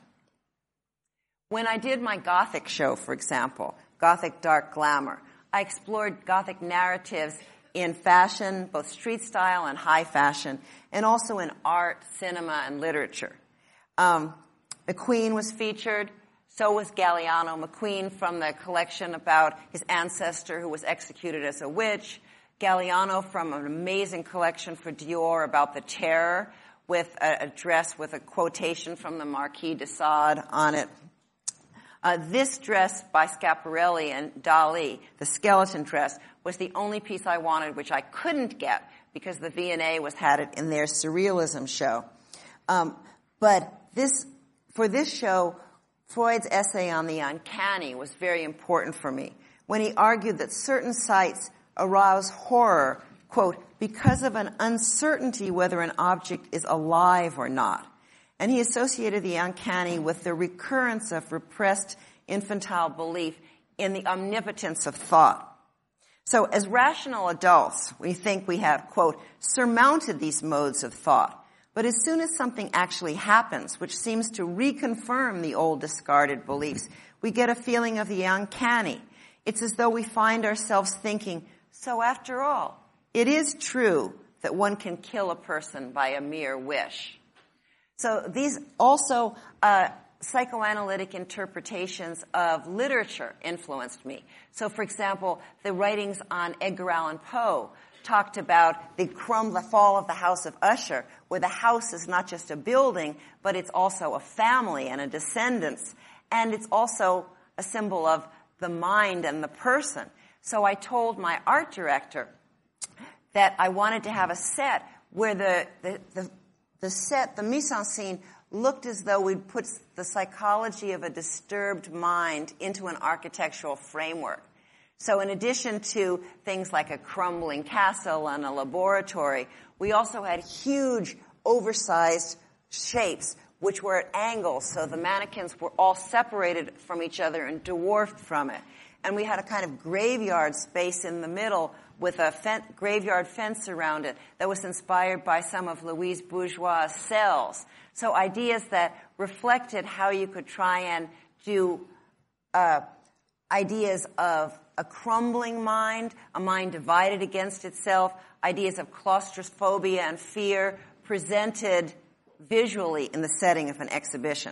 When I did my Gothic show, for example, Gothic Dark Glamour, I explored Gothic narratives in fashion, both street style and high fashion, and also in art, cinema, and literature. Um, McQueen was featured. So was Galliano McQueen from the collection about his ancestor who was executed as a witch. Galliano from an amazing collection for Dior about the Terror, with a, a dress with a quotation from the Marquis de Sade on it. Uh, this dress by Schiaparelli and Dali, the skeleton dress, was the only piece I wanted, which I couldn't get because the V and A was had it in their surrealism show. Um, but this, for this show, Freud's essay on the uncanny was very important for me when he argued that certain sights arouse horror, quote, because of an uncertainty whether an object is alive or not. And he associated the uncanny with the recurrence of repressed infantile belief in the omnipotence of thought. So as rational adults, we think we have, quote, surmounted these modes of thought. But as soon as something actually happens, which seems to reconfirm the old discarded beliefs, we get a feeling of the uncanny. It's as though we find ourselves thinking, so after all, it is true that one can kill a person by a mere wish. So these also, uh, psychoanalytic interpretations of literature influenced me. So for example, the writings on Edgar Allan Poe talked about the crumb, the fall of the House of Usher, where the house is not just a building, but it's also a family and a descendants. And it's also a symbol of the mind and the person. So I told my art director that I wanted to have a set where the, the, the, the set, the mise-en-scene, looked as though we'd put the psychology of a disturbed mind into an architectural framework. So in addition to things like a crumbling castle and a laboratory, we also had huge, oversized shapes which were at angles, so the mannequins were all separated from each other and dwarfed from it. And we had a kind of graveyard space in the middle with a fen- graveyard fence around it that was inspired by some of Louise Bourgeois' cells. So ideas that reflected how you could try and do uh, ideas of a crumbling mind, a mind divided against itself, ideas of claustrophobia and fear presented visually in the setting of an exhibition.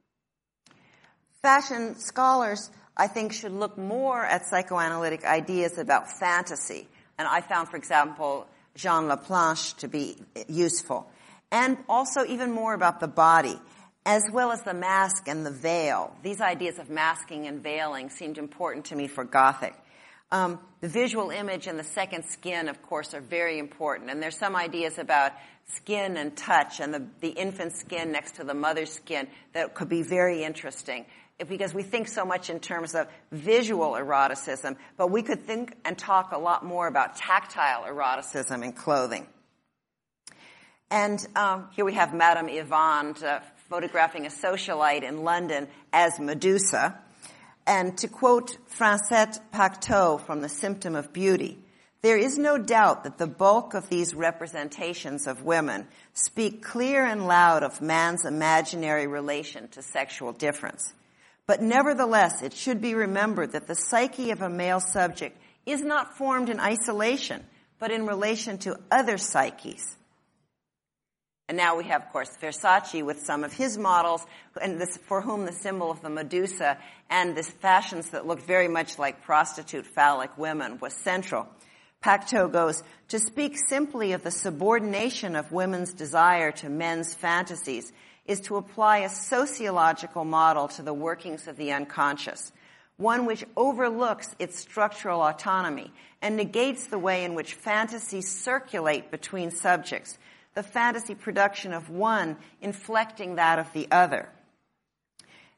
Fashion scholars, I think, should look more at psychoanalytic ideas about fantasy. And I found, for example, Jean Laplanche to be useful. And also even more about the body, as well as the mask and the veil. These ideas of masking and veiling seemed important to me for Gothic. Um, the visual image and the second skin, of course, are very important. And there's some ideas about skin and touch and the, the infant skin next to the mother's skin that could be very interesting. Because we think so much in terms of visual eroticism, but we could think and talk a lot more about tactile eroticism in clothing. And um, here we have Madame Yvonne uh, photographing a socialite in London as Medusa. And to quote Francette Pacteau from The Symptom of Beauty, there is no doubt that the bulk of these representations of women speak clear and loud of man's imaginary relation to sexual difference. But nevertheless, it should be remembered that the psyche of a male subject is not formed in isolation, but in relation to other psyches. And now we have, of course, Versace with some of his models, and this, for whom the symbol of the Medusa and this fashions that looked very much like prostitute phallic women was central. Pacteau goes, to speak simply of the subordination of women's desire to men's fantasies is to apply a sociological model to the workings of the unconscious, one which overlooks its structural autonomy and negates the way in which fantasies circulate between subjects, the fantasy production of one inflecting that of the other.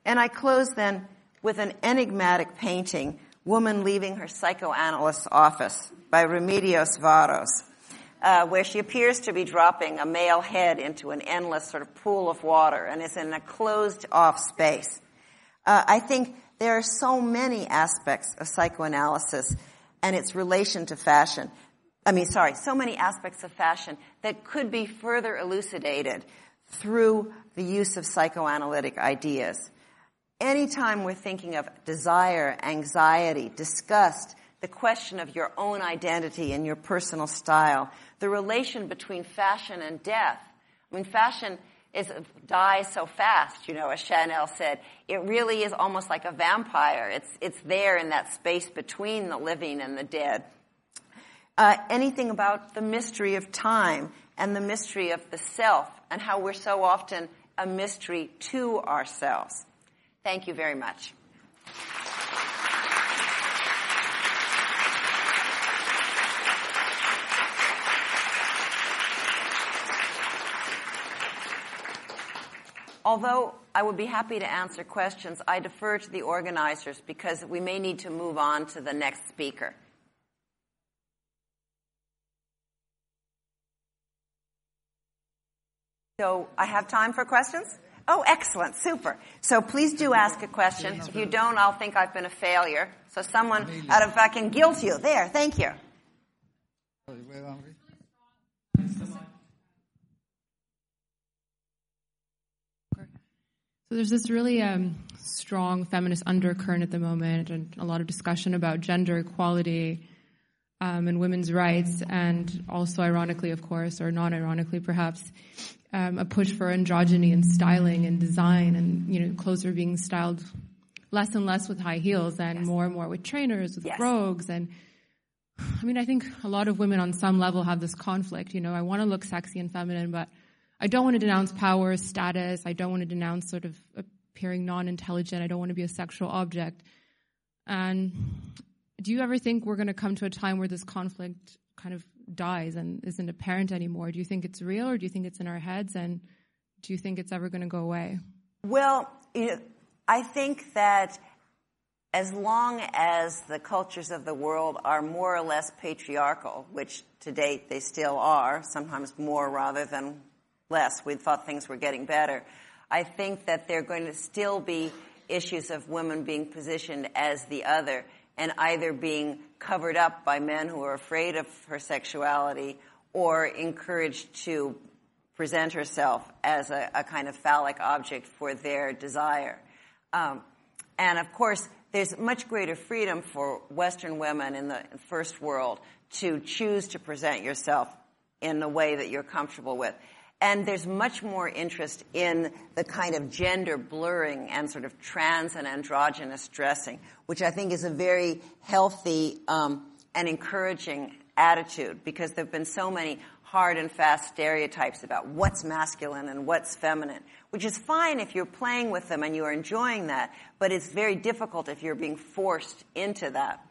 And I close then with an enigmatic painting, Woman Leaving Her Psychoanalyst's Office, by Remedios Varo, uh, where she appears to be dropping a male head into an endless sort of pool of water and is in a closed-off space. Uh, I think there are so many aspects of psychoanalysis and its relation to fashion. I mean, sorry, so many aspects of fashion that could be further elucidated through the use of psychoanalytic ideas. Anytime we're thinking of desire, anxiety, disgust, the question of your own identity and your personal style, the relation between fashion and death. I mean, fashion is dies so fast, you know, as Chanel said. It really is almost like a vampire. It's it's there in that space between the living and the dead. Uh, anything about the mystery of time and the mystery of the self and how we're so often a mystery to ourselves. Thank you very much. Although I would be happy to answer questions, I defer to the organizers because we may need to move on to the next speaker. So I have time for questions? Oh, excellent. Super. So please do ask a question. If you don't, I'll think I've been a failure. So someone out of, I can guilt you. There. Thank you. So there's this really um, strong feminist undercurrent at the moment, and a lot of discussion about gender equality um, and women's rights, and also ironically, of course, or non-ironically perhaps, um, a push for androgyny and styling and design, and you know, clothes are being styled less and less with high heels and yes. more and more with trainers, with yes. brogues. And I mean, I think a lot of women on some level have this conflict. You know, I want to look sexy and feminine, but I don't want to denounce power, status. I don't want to denounce sort of appearing non-intelligent. I don't want to be a sexual object. And do you ever think we're going to come to a time where this conflict kind of dies and isn't apparent anymore? Do you think it's real, or do you think it's in our heads? And do you think it's ever going to go away? Well, you know, I think that as long as the cultures of the world are more or less patriarchal, which to date they still are, sometimes more rather than less. We thought things were getting better. I think that there are going to still be issues of women being positioned as the other and either being covered up by men who are afraid of her sexuality or encouraged to present herself as a, a kind of phallic object for their desire. Um, and, of course, there's much greater freedom for Western women in the first world to choose to present yourself in the way that you're comfortable with. And there's much more interest in the kind of gender blurring and sort of trans and androgynous dressing, which I think is a very healthy um, and encouraging attitude, because there have been so many hard and fast stereotypes about what's masculine and what's feminine, which is fine if you're playing with them and you're enjoying that, but it's very difficult if you're being forced into that.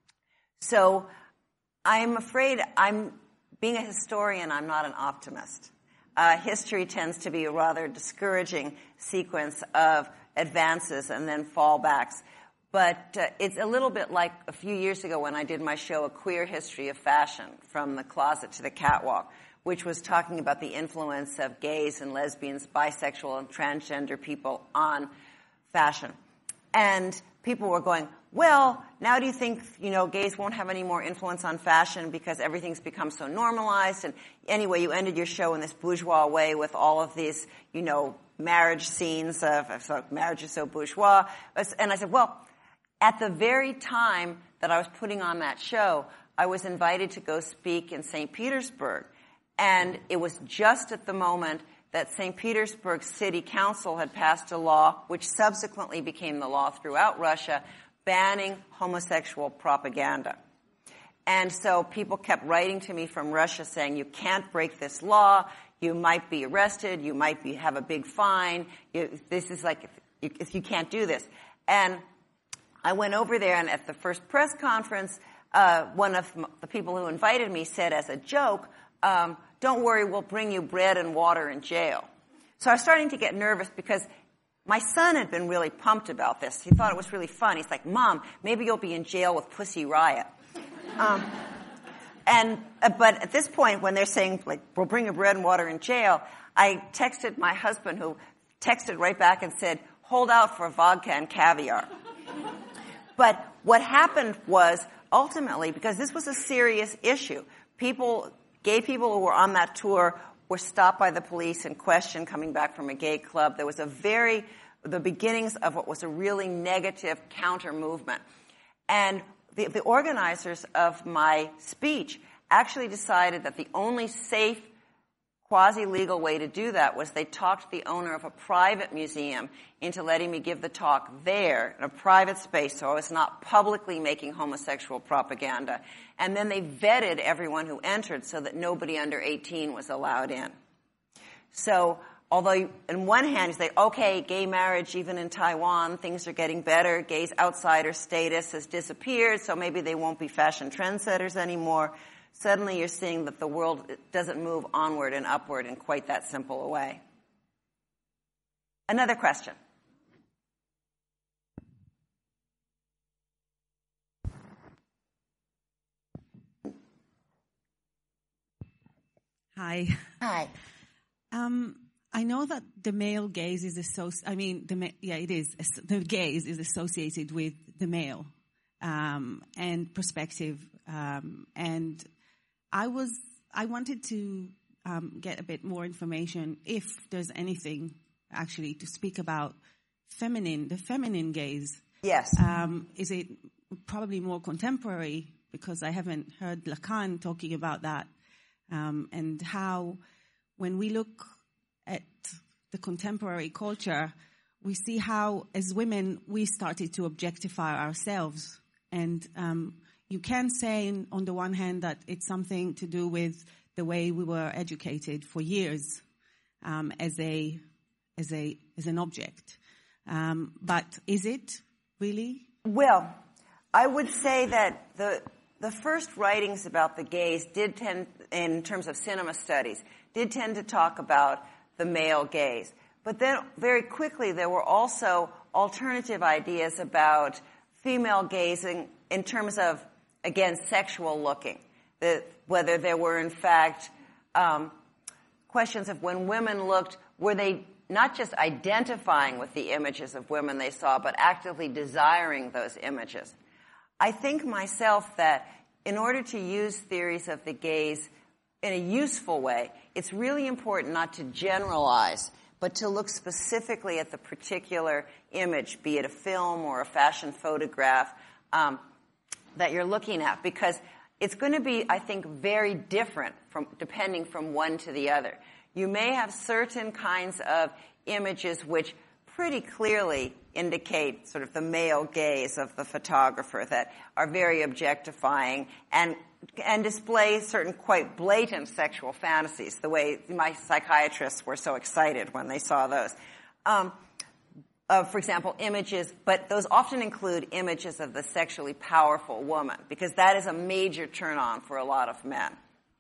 So I'm afraid I'm, being a historian, I'm not an optimist. Uh, history tends to be a rather discouraging sequence of advances and then fallbacks. But uh, it's a little bit like a few years ago when I did my show, A Queer History of Fashion, From the Closet to the Catwalk, which was talking about the influence of gays and lesbians, bisexual and transgender people on fashion. And people were going, well, now do you think, you know, gays won't have any more influence on fashion because everything's become so normalized? And anyway, you ended your show in this bourgeois way with all of these, you know, marriage scenes of, so marriage is so bourgeois. And I said, well, at the very time that I was putting on that show, I was invited to go speak in Saint Petersburg. And it was just at the moment that Saint Petersburg City Council had passed a law, which subsequently became the law throughout Russia, banning homosexual propaganda. And so people kept writing to me from Russia saying, you can't break this law, you might be arrested, you might be, have a big fine, you, this is like, if you, if you can't do this. And I went over there, and at the first press conference, uh, one of the people who invited me said as a joke, um, don't worry, we'll bring you bread and water in jail. So I was starting to get nervous because My son had been really pumped about this. He thought it was really fun. He's like, Mom, maybe you'll be in jail with Pussy Riot. Um, and uh, but at this point, when they're saying, like, we'll bring you bread and water in jail, I texted my husband, who texted right back and said, hold out for vodka and caviar. But what happened was, ultimately, because this was a serious issue, people, gay people who were on that tour were stopped by the police and questioned coming back from a gay club. There was a very, the beginnings of what was a really negative counter movement. And the, the organizers of my speech actually decided that the only safe, quasi-legal way to do that was they talked the owner of a private museum into letting me give the talk there in a private space, so I was not publicly making homosexual propaganda. And then they vetted everyone who entered so that nobody under eighteen was allowed in. So although you, on one hand you say, okay, gay marriage even in Taiwan, things are getting better, gays outsider status has disappeared, so maybe they won't be fashion trendsetters anymore. Suddenly you're seeing that the world doesn't move onward and upward in quite that simple a way. Another question. Hi. Hi. Um, I know that the male gaze is associated, I mean, the ma- yeah, it is. The gaze is associated with the male um, and perspective. Um, and I was, I wanted to um, get a bit more information, if there's anything actually to speak about feminine, the feminine gaze. Yes. Um, is it probably more contemporary? Because I haven't heard Lacan talking about that. Um, and how, when we look at the contemporary culture, we see how, as women, we started to objectify ourselves. And um, you can say, on the one hand, that it's something to do with the way we were educated for years um, as a as a as an object. Um, but is it really? Well, I would say that the the first writings about the gaze did tend, in terms of cinema studies, did tend to talk about the male gaze. But then very quickly there were also alternative ideas about female gazing in terms of, again, sexual looking. That whether there were, in fact, um, questions of when women looked, were they not just identifying with the images of women they saw, but actively desiring those images. I think myself that in order to use theories of the gaze in a useful way, it's really important not to generalize, but to look specifically at the particular image, be it a film or a fashion photograph um, that you're looking at, because it's going to be, I think, very different from depending from one to the other. You may have certain kinds of images which pretty clearly indicate sort of the male gaze of the photographer that are very objectifying and and display certain quite blatant sexual fantasies, the way my psychiatrists were so excited when they saw those. Um, uh, for example, images, but those often include images of the sexually powerful woman, because that is a major turn-on for a lot of men.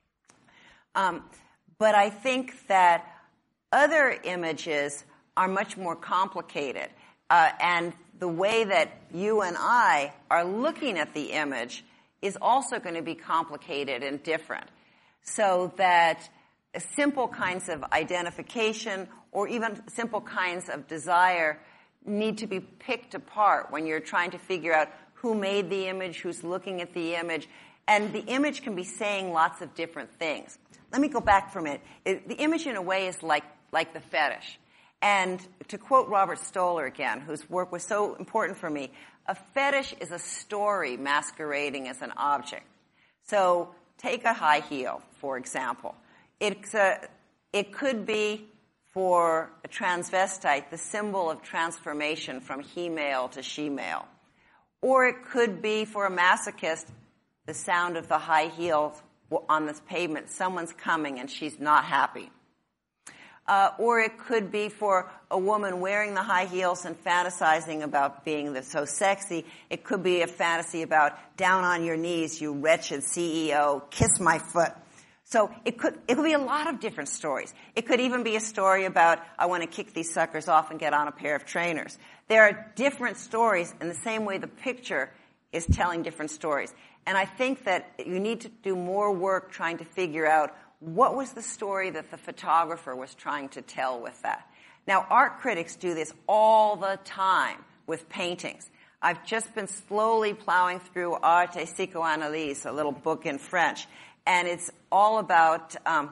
Um, but I think that other images are much more complicated. Uh, and the way that you and I are looking at the image is also going to be complicated and different. So that simple kinds of identification or even simple kinds of desire need to be picked apart when you're trying to figure out who made the image, who's looking at the image. And the image can be saying lots of different things. Let me go back for a minute. It, the image, in a way, is like, like the fetish. And to quote Robert Stoller again, whose work was so important for me, a fetish is a story masquerading as an object. So take a high heel, for example. It's a, it could be, for a transvestite, the symbol of transformation from he-male to she-male. Or it could be, for a masochist, the sound of the high heels on this pavement. Someone's coming and she's not happy. Uh, or it could be for a woman wearing the high heels and fantasizing about being the, so sexy. It could be a fantasy about down on your knees, you wretched C E O, kiss my foot. So it could, it could be a lot of different stories. It could even be a story about, I want to kick these suckers off and get on a pair of trainers. There are different stories in the same way the picture is telling different stories. And I think that you need to do more work trying to figure out what was the story that the photographer was trying to tell with that. Now, art critics do this all the time with paintings. I've just been slowly plowing through Art et Psychoanalyse, a little book in French, and it's all about um,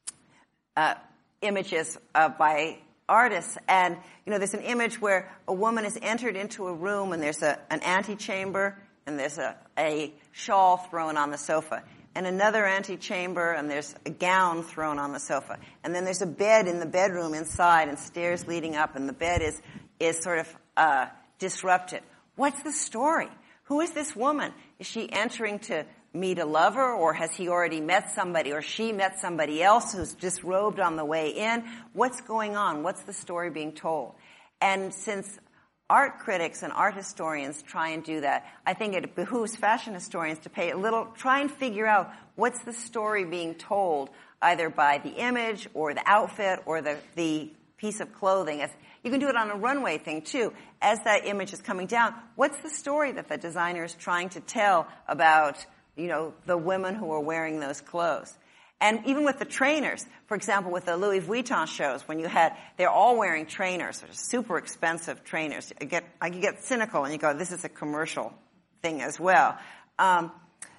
uh, images uh, by artists. And, you know, there's an image where a woman is entered into a room and there's a, an antechamber and there's a, a shawl thrown on the sofa. And another antechamber, and there's a gown thrown on the sofa. And then there's a bed in the bedroom inside and stairs leading up, and the bed is, is sort of uh, disrupted. What's the story? Who is this woman? Is she entering to meet a lover, or has he already met somebody, or she met somebody else who's disrobed on the way in? What's going on? What's the story being told? And since art critics and art historians try and do that, I think it behooves fashion historians to pay a little, try and figure out what's the story being told, either by the image or the outfit or the, the piece of clothing. As, you can do it on a runway thing, too. As that image is coming down, what's the story that the designer is trying to tell about, you know, the women who are wearing those clothes? And even with the trainers, for example, with the Louis Vuitton shows, when you had, they're all wearing trainers, they're super expensive trainers. I get, I can get cynical and you go, this is a commercial thing as well. Um,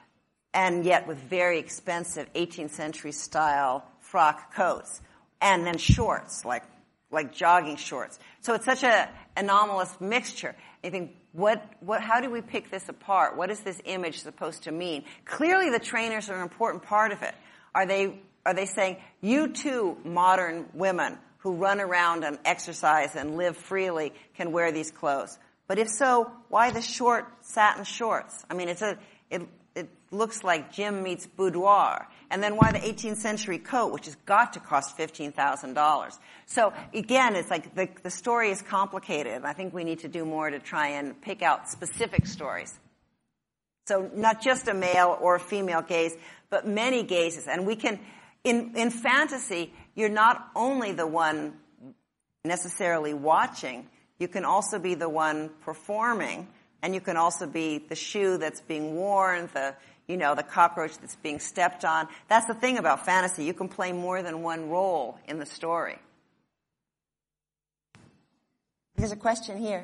and yet with very expensive eighteenth century style frock coats. And then shorts, like, like jogging shorts. So it's such a anomalous mixture. You think, what, what, how do we pick this apart? What is this image supposed to mean? Clearly the trainers are an important part of it. Are they, are they saying, you too, modern women who run around and exercise and live freely can wear these clothes? But if so, why the short satin shorts? I mean, it's a, it, it looks like gym meets boudoir. And then why the eighteenth century coat, which has got to cost fifteen thousand dollars? So again, it's like the, the story is complicated. And I think we need to do more to try and pick out specific stories. So not just a male or a female gaze, but many gazes. And we can, in, in fantasy, you're not only the one necessarily watching, you can also be the one performing, and you can also be the shoe that's being worn, the, you know, the cockroach that's being stepped on. That's the thing about fantasy. You can play more than one role in the story. There's a question here.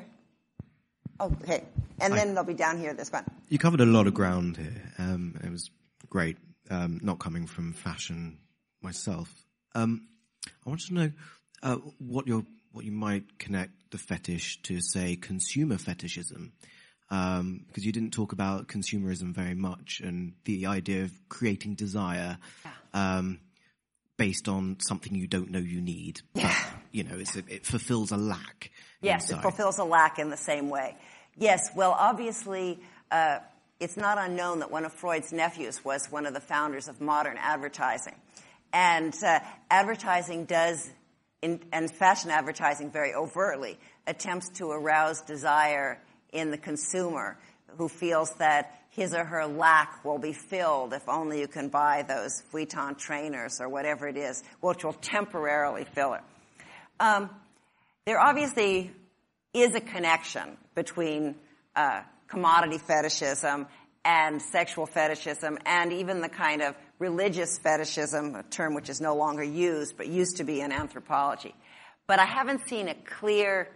Oh, okay. And then they'll be down here, this one. You covered a lot of ground here. Um, it was great, um, not coming from fashion myself. Um, I wanted to know uh, what your what you might connect the fetish to, say, consumer fetishism, um, because you didn't talk about consumerism very much and the idea of creating desire um, based on something you don't know you need. Yeah. But, you know, it's a, it fulfills a lack. Yes, inside. It fulfills a lack in the same way. Yes, well, obviously, uh, it's not unknown that one of Freud's nephews was one of the founders of modern advertising. And uh, advertising does, in, and fashion advertising very overtly, attempts to arouse desire in the consumer who feels that his or her lack will be filled if only you can buy those Vuitton trainers or whatever it is, which will temporarily fill it. Um, there obviously is a connection between uh, commodity fetishism and sexual fetishism and even the kind of religious fetishism, a term which is no longer used but used to be in anthropology. But I haven't seen a clear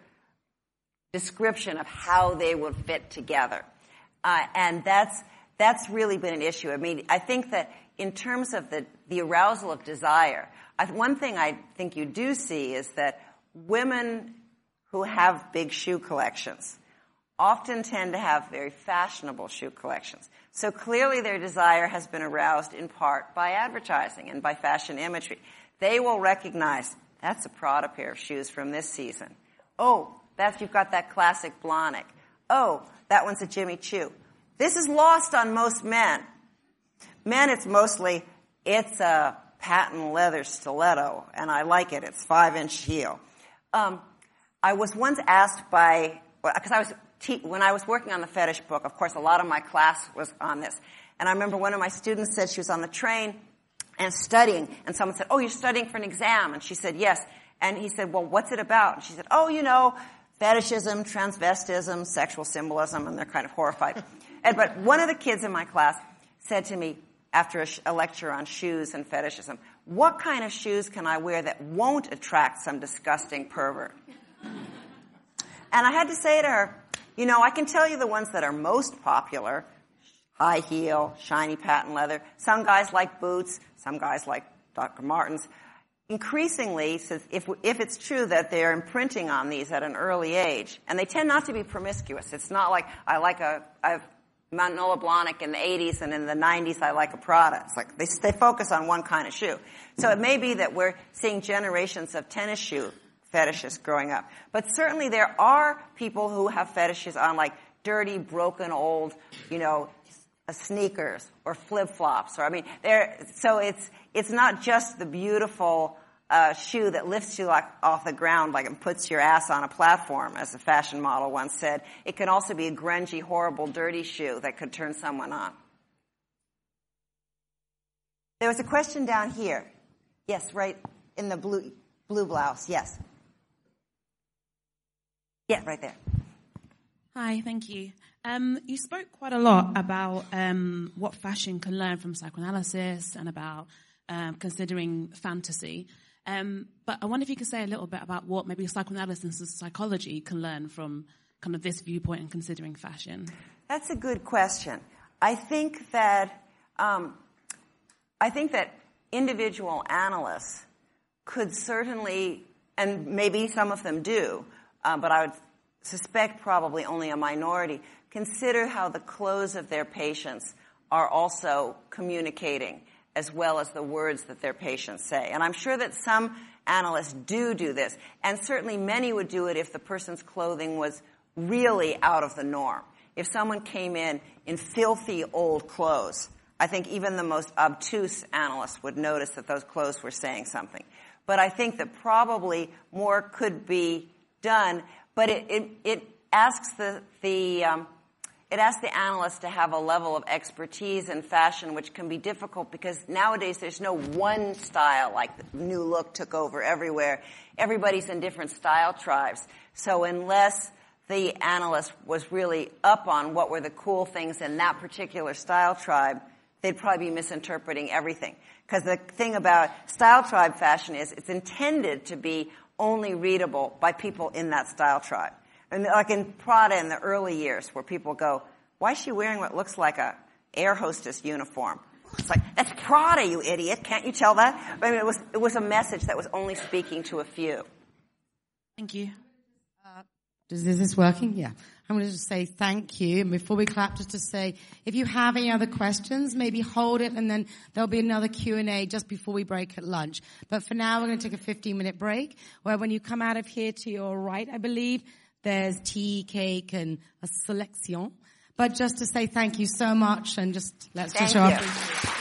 description of how they would fit together. Uh, and that's that's really been an issue. I mean, I think that in terms of the, the arousal of desire, I, one thing I think you do see is that women who have big shoe collections often tend to have very fashionable shoe collections. So clearly their desire has been aroused in part by advertising and by fashion imagery. They will recognize, that's a Prada pair of shoes from this season. Oh, that's, you've got that classic Blahnik. Oh, that one's a Jimmy Choo. This is lost on most men. Men, it's mostly, it's a patent leather stiletto, and I like it. It's five-inch heel. Um, I was once asked by, because I was, te- when I was working on the fetish book, of course, a lot of my class was on this. And I remember one of my students said she was on the train, and studying. And someone said, oh, you're studying for an exam. And she said, yes. And he said, well, what's it about? And she said, oh, you know, fetishism, transvestism, sexual symbolism. And they're kind of horrified. And, but one of the kids in my class said to me after a, sh- a lecture on shoes and fetishism, what kind of shoes can I wear that won't attract some disgusting pervert? And I had to say to her, you know, I can tell you the ones that are most popular, high heel, shiny patent leather. Some guys like boots. Some guys like Doctor Martens. Increasingly, if, if it's true that they're imprinting on these at an early age, and they tend not to be promiscuous. It's not like I like a, I've Manolo Blahnik in the eighties, and in the nineties I like a Prada. It's like they, they focus on one kind of shoe. So it may be that we're seeing generations of tennis shoe fetishists growing up. But certainly there are people who have fetishes on like dirty, broken, old, you know, sneakers or flip-flops. Or I mean, there. So it's it's not just the beautiful uh, shoe that lifts you like off the ground, like it puts your ass on a platform, as a fashion model once said. It can also be a grungy, horrible, dirty shoe that could turn someone on. There was a question down here. Yes, right in the blue blue blouse. Yes. Yeah, right there. Hi, thank you. Um, you spoke quite a lot about um, what fashion can learn from psychoanalysis and about um, considering fantasy. Um, but I wonder if you could say a little bit about what maybe psychoanalysis and psychology can learn from kind of this viewpoint and considering fashion. That's a good question. I think that um, I think that individual analysts could certainly, and maybe some of them do, uh, but I would suspect probably only a minority, consider how the clothes of their patients are also communicating as well as the words that their patients say. And I'm sure that some analysts do do this, and certainly many would do it if the person's clothing was really out of the norm. If someone came in in filthy old clothes, I think even the most obtuse analysts would notice that those clothes were saying something. But I think that probably more could be done, but it, it, it asks the, the um, it asks the analyst to have a level of expertise in fashion, which can be difficult because nowadays there's no one style, like the new look took over everywhere. Everybody's in different style tribes. So unless the analyst was really up on what were the cool things in that particular style tribe, they'd probably be misinterpreting everything. Because the thing about style tribe fashion is it's intended to be only readable by people in that style tribe. And like in Prada in the early years where people go, why is she wearing what looks like a air hostess uniform? It's like, that's Prada, you idiot. Can't you tell that? I mean, it was, it was a message that was only speaking to a few. Thank you. Uh, is this working? Yeah. I'm going to just say thank you. And before we clap, just to say, if you have any other questions, maybe hold it and then there'll be another Q and A just before we break at lunch. But for now, we're going to take a fifteen minute break where when you come out of here to your right, I believe, there's tea, cake, and a selection. But just to say thank you so much and just let's Thank just show you. up.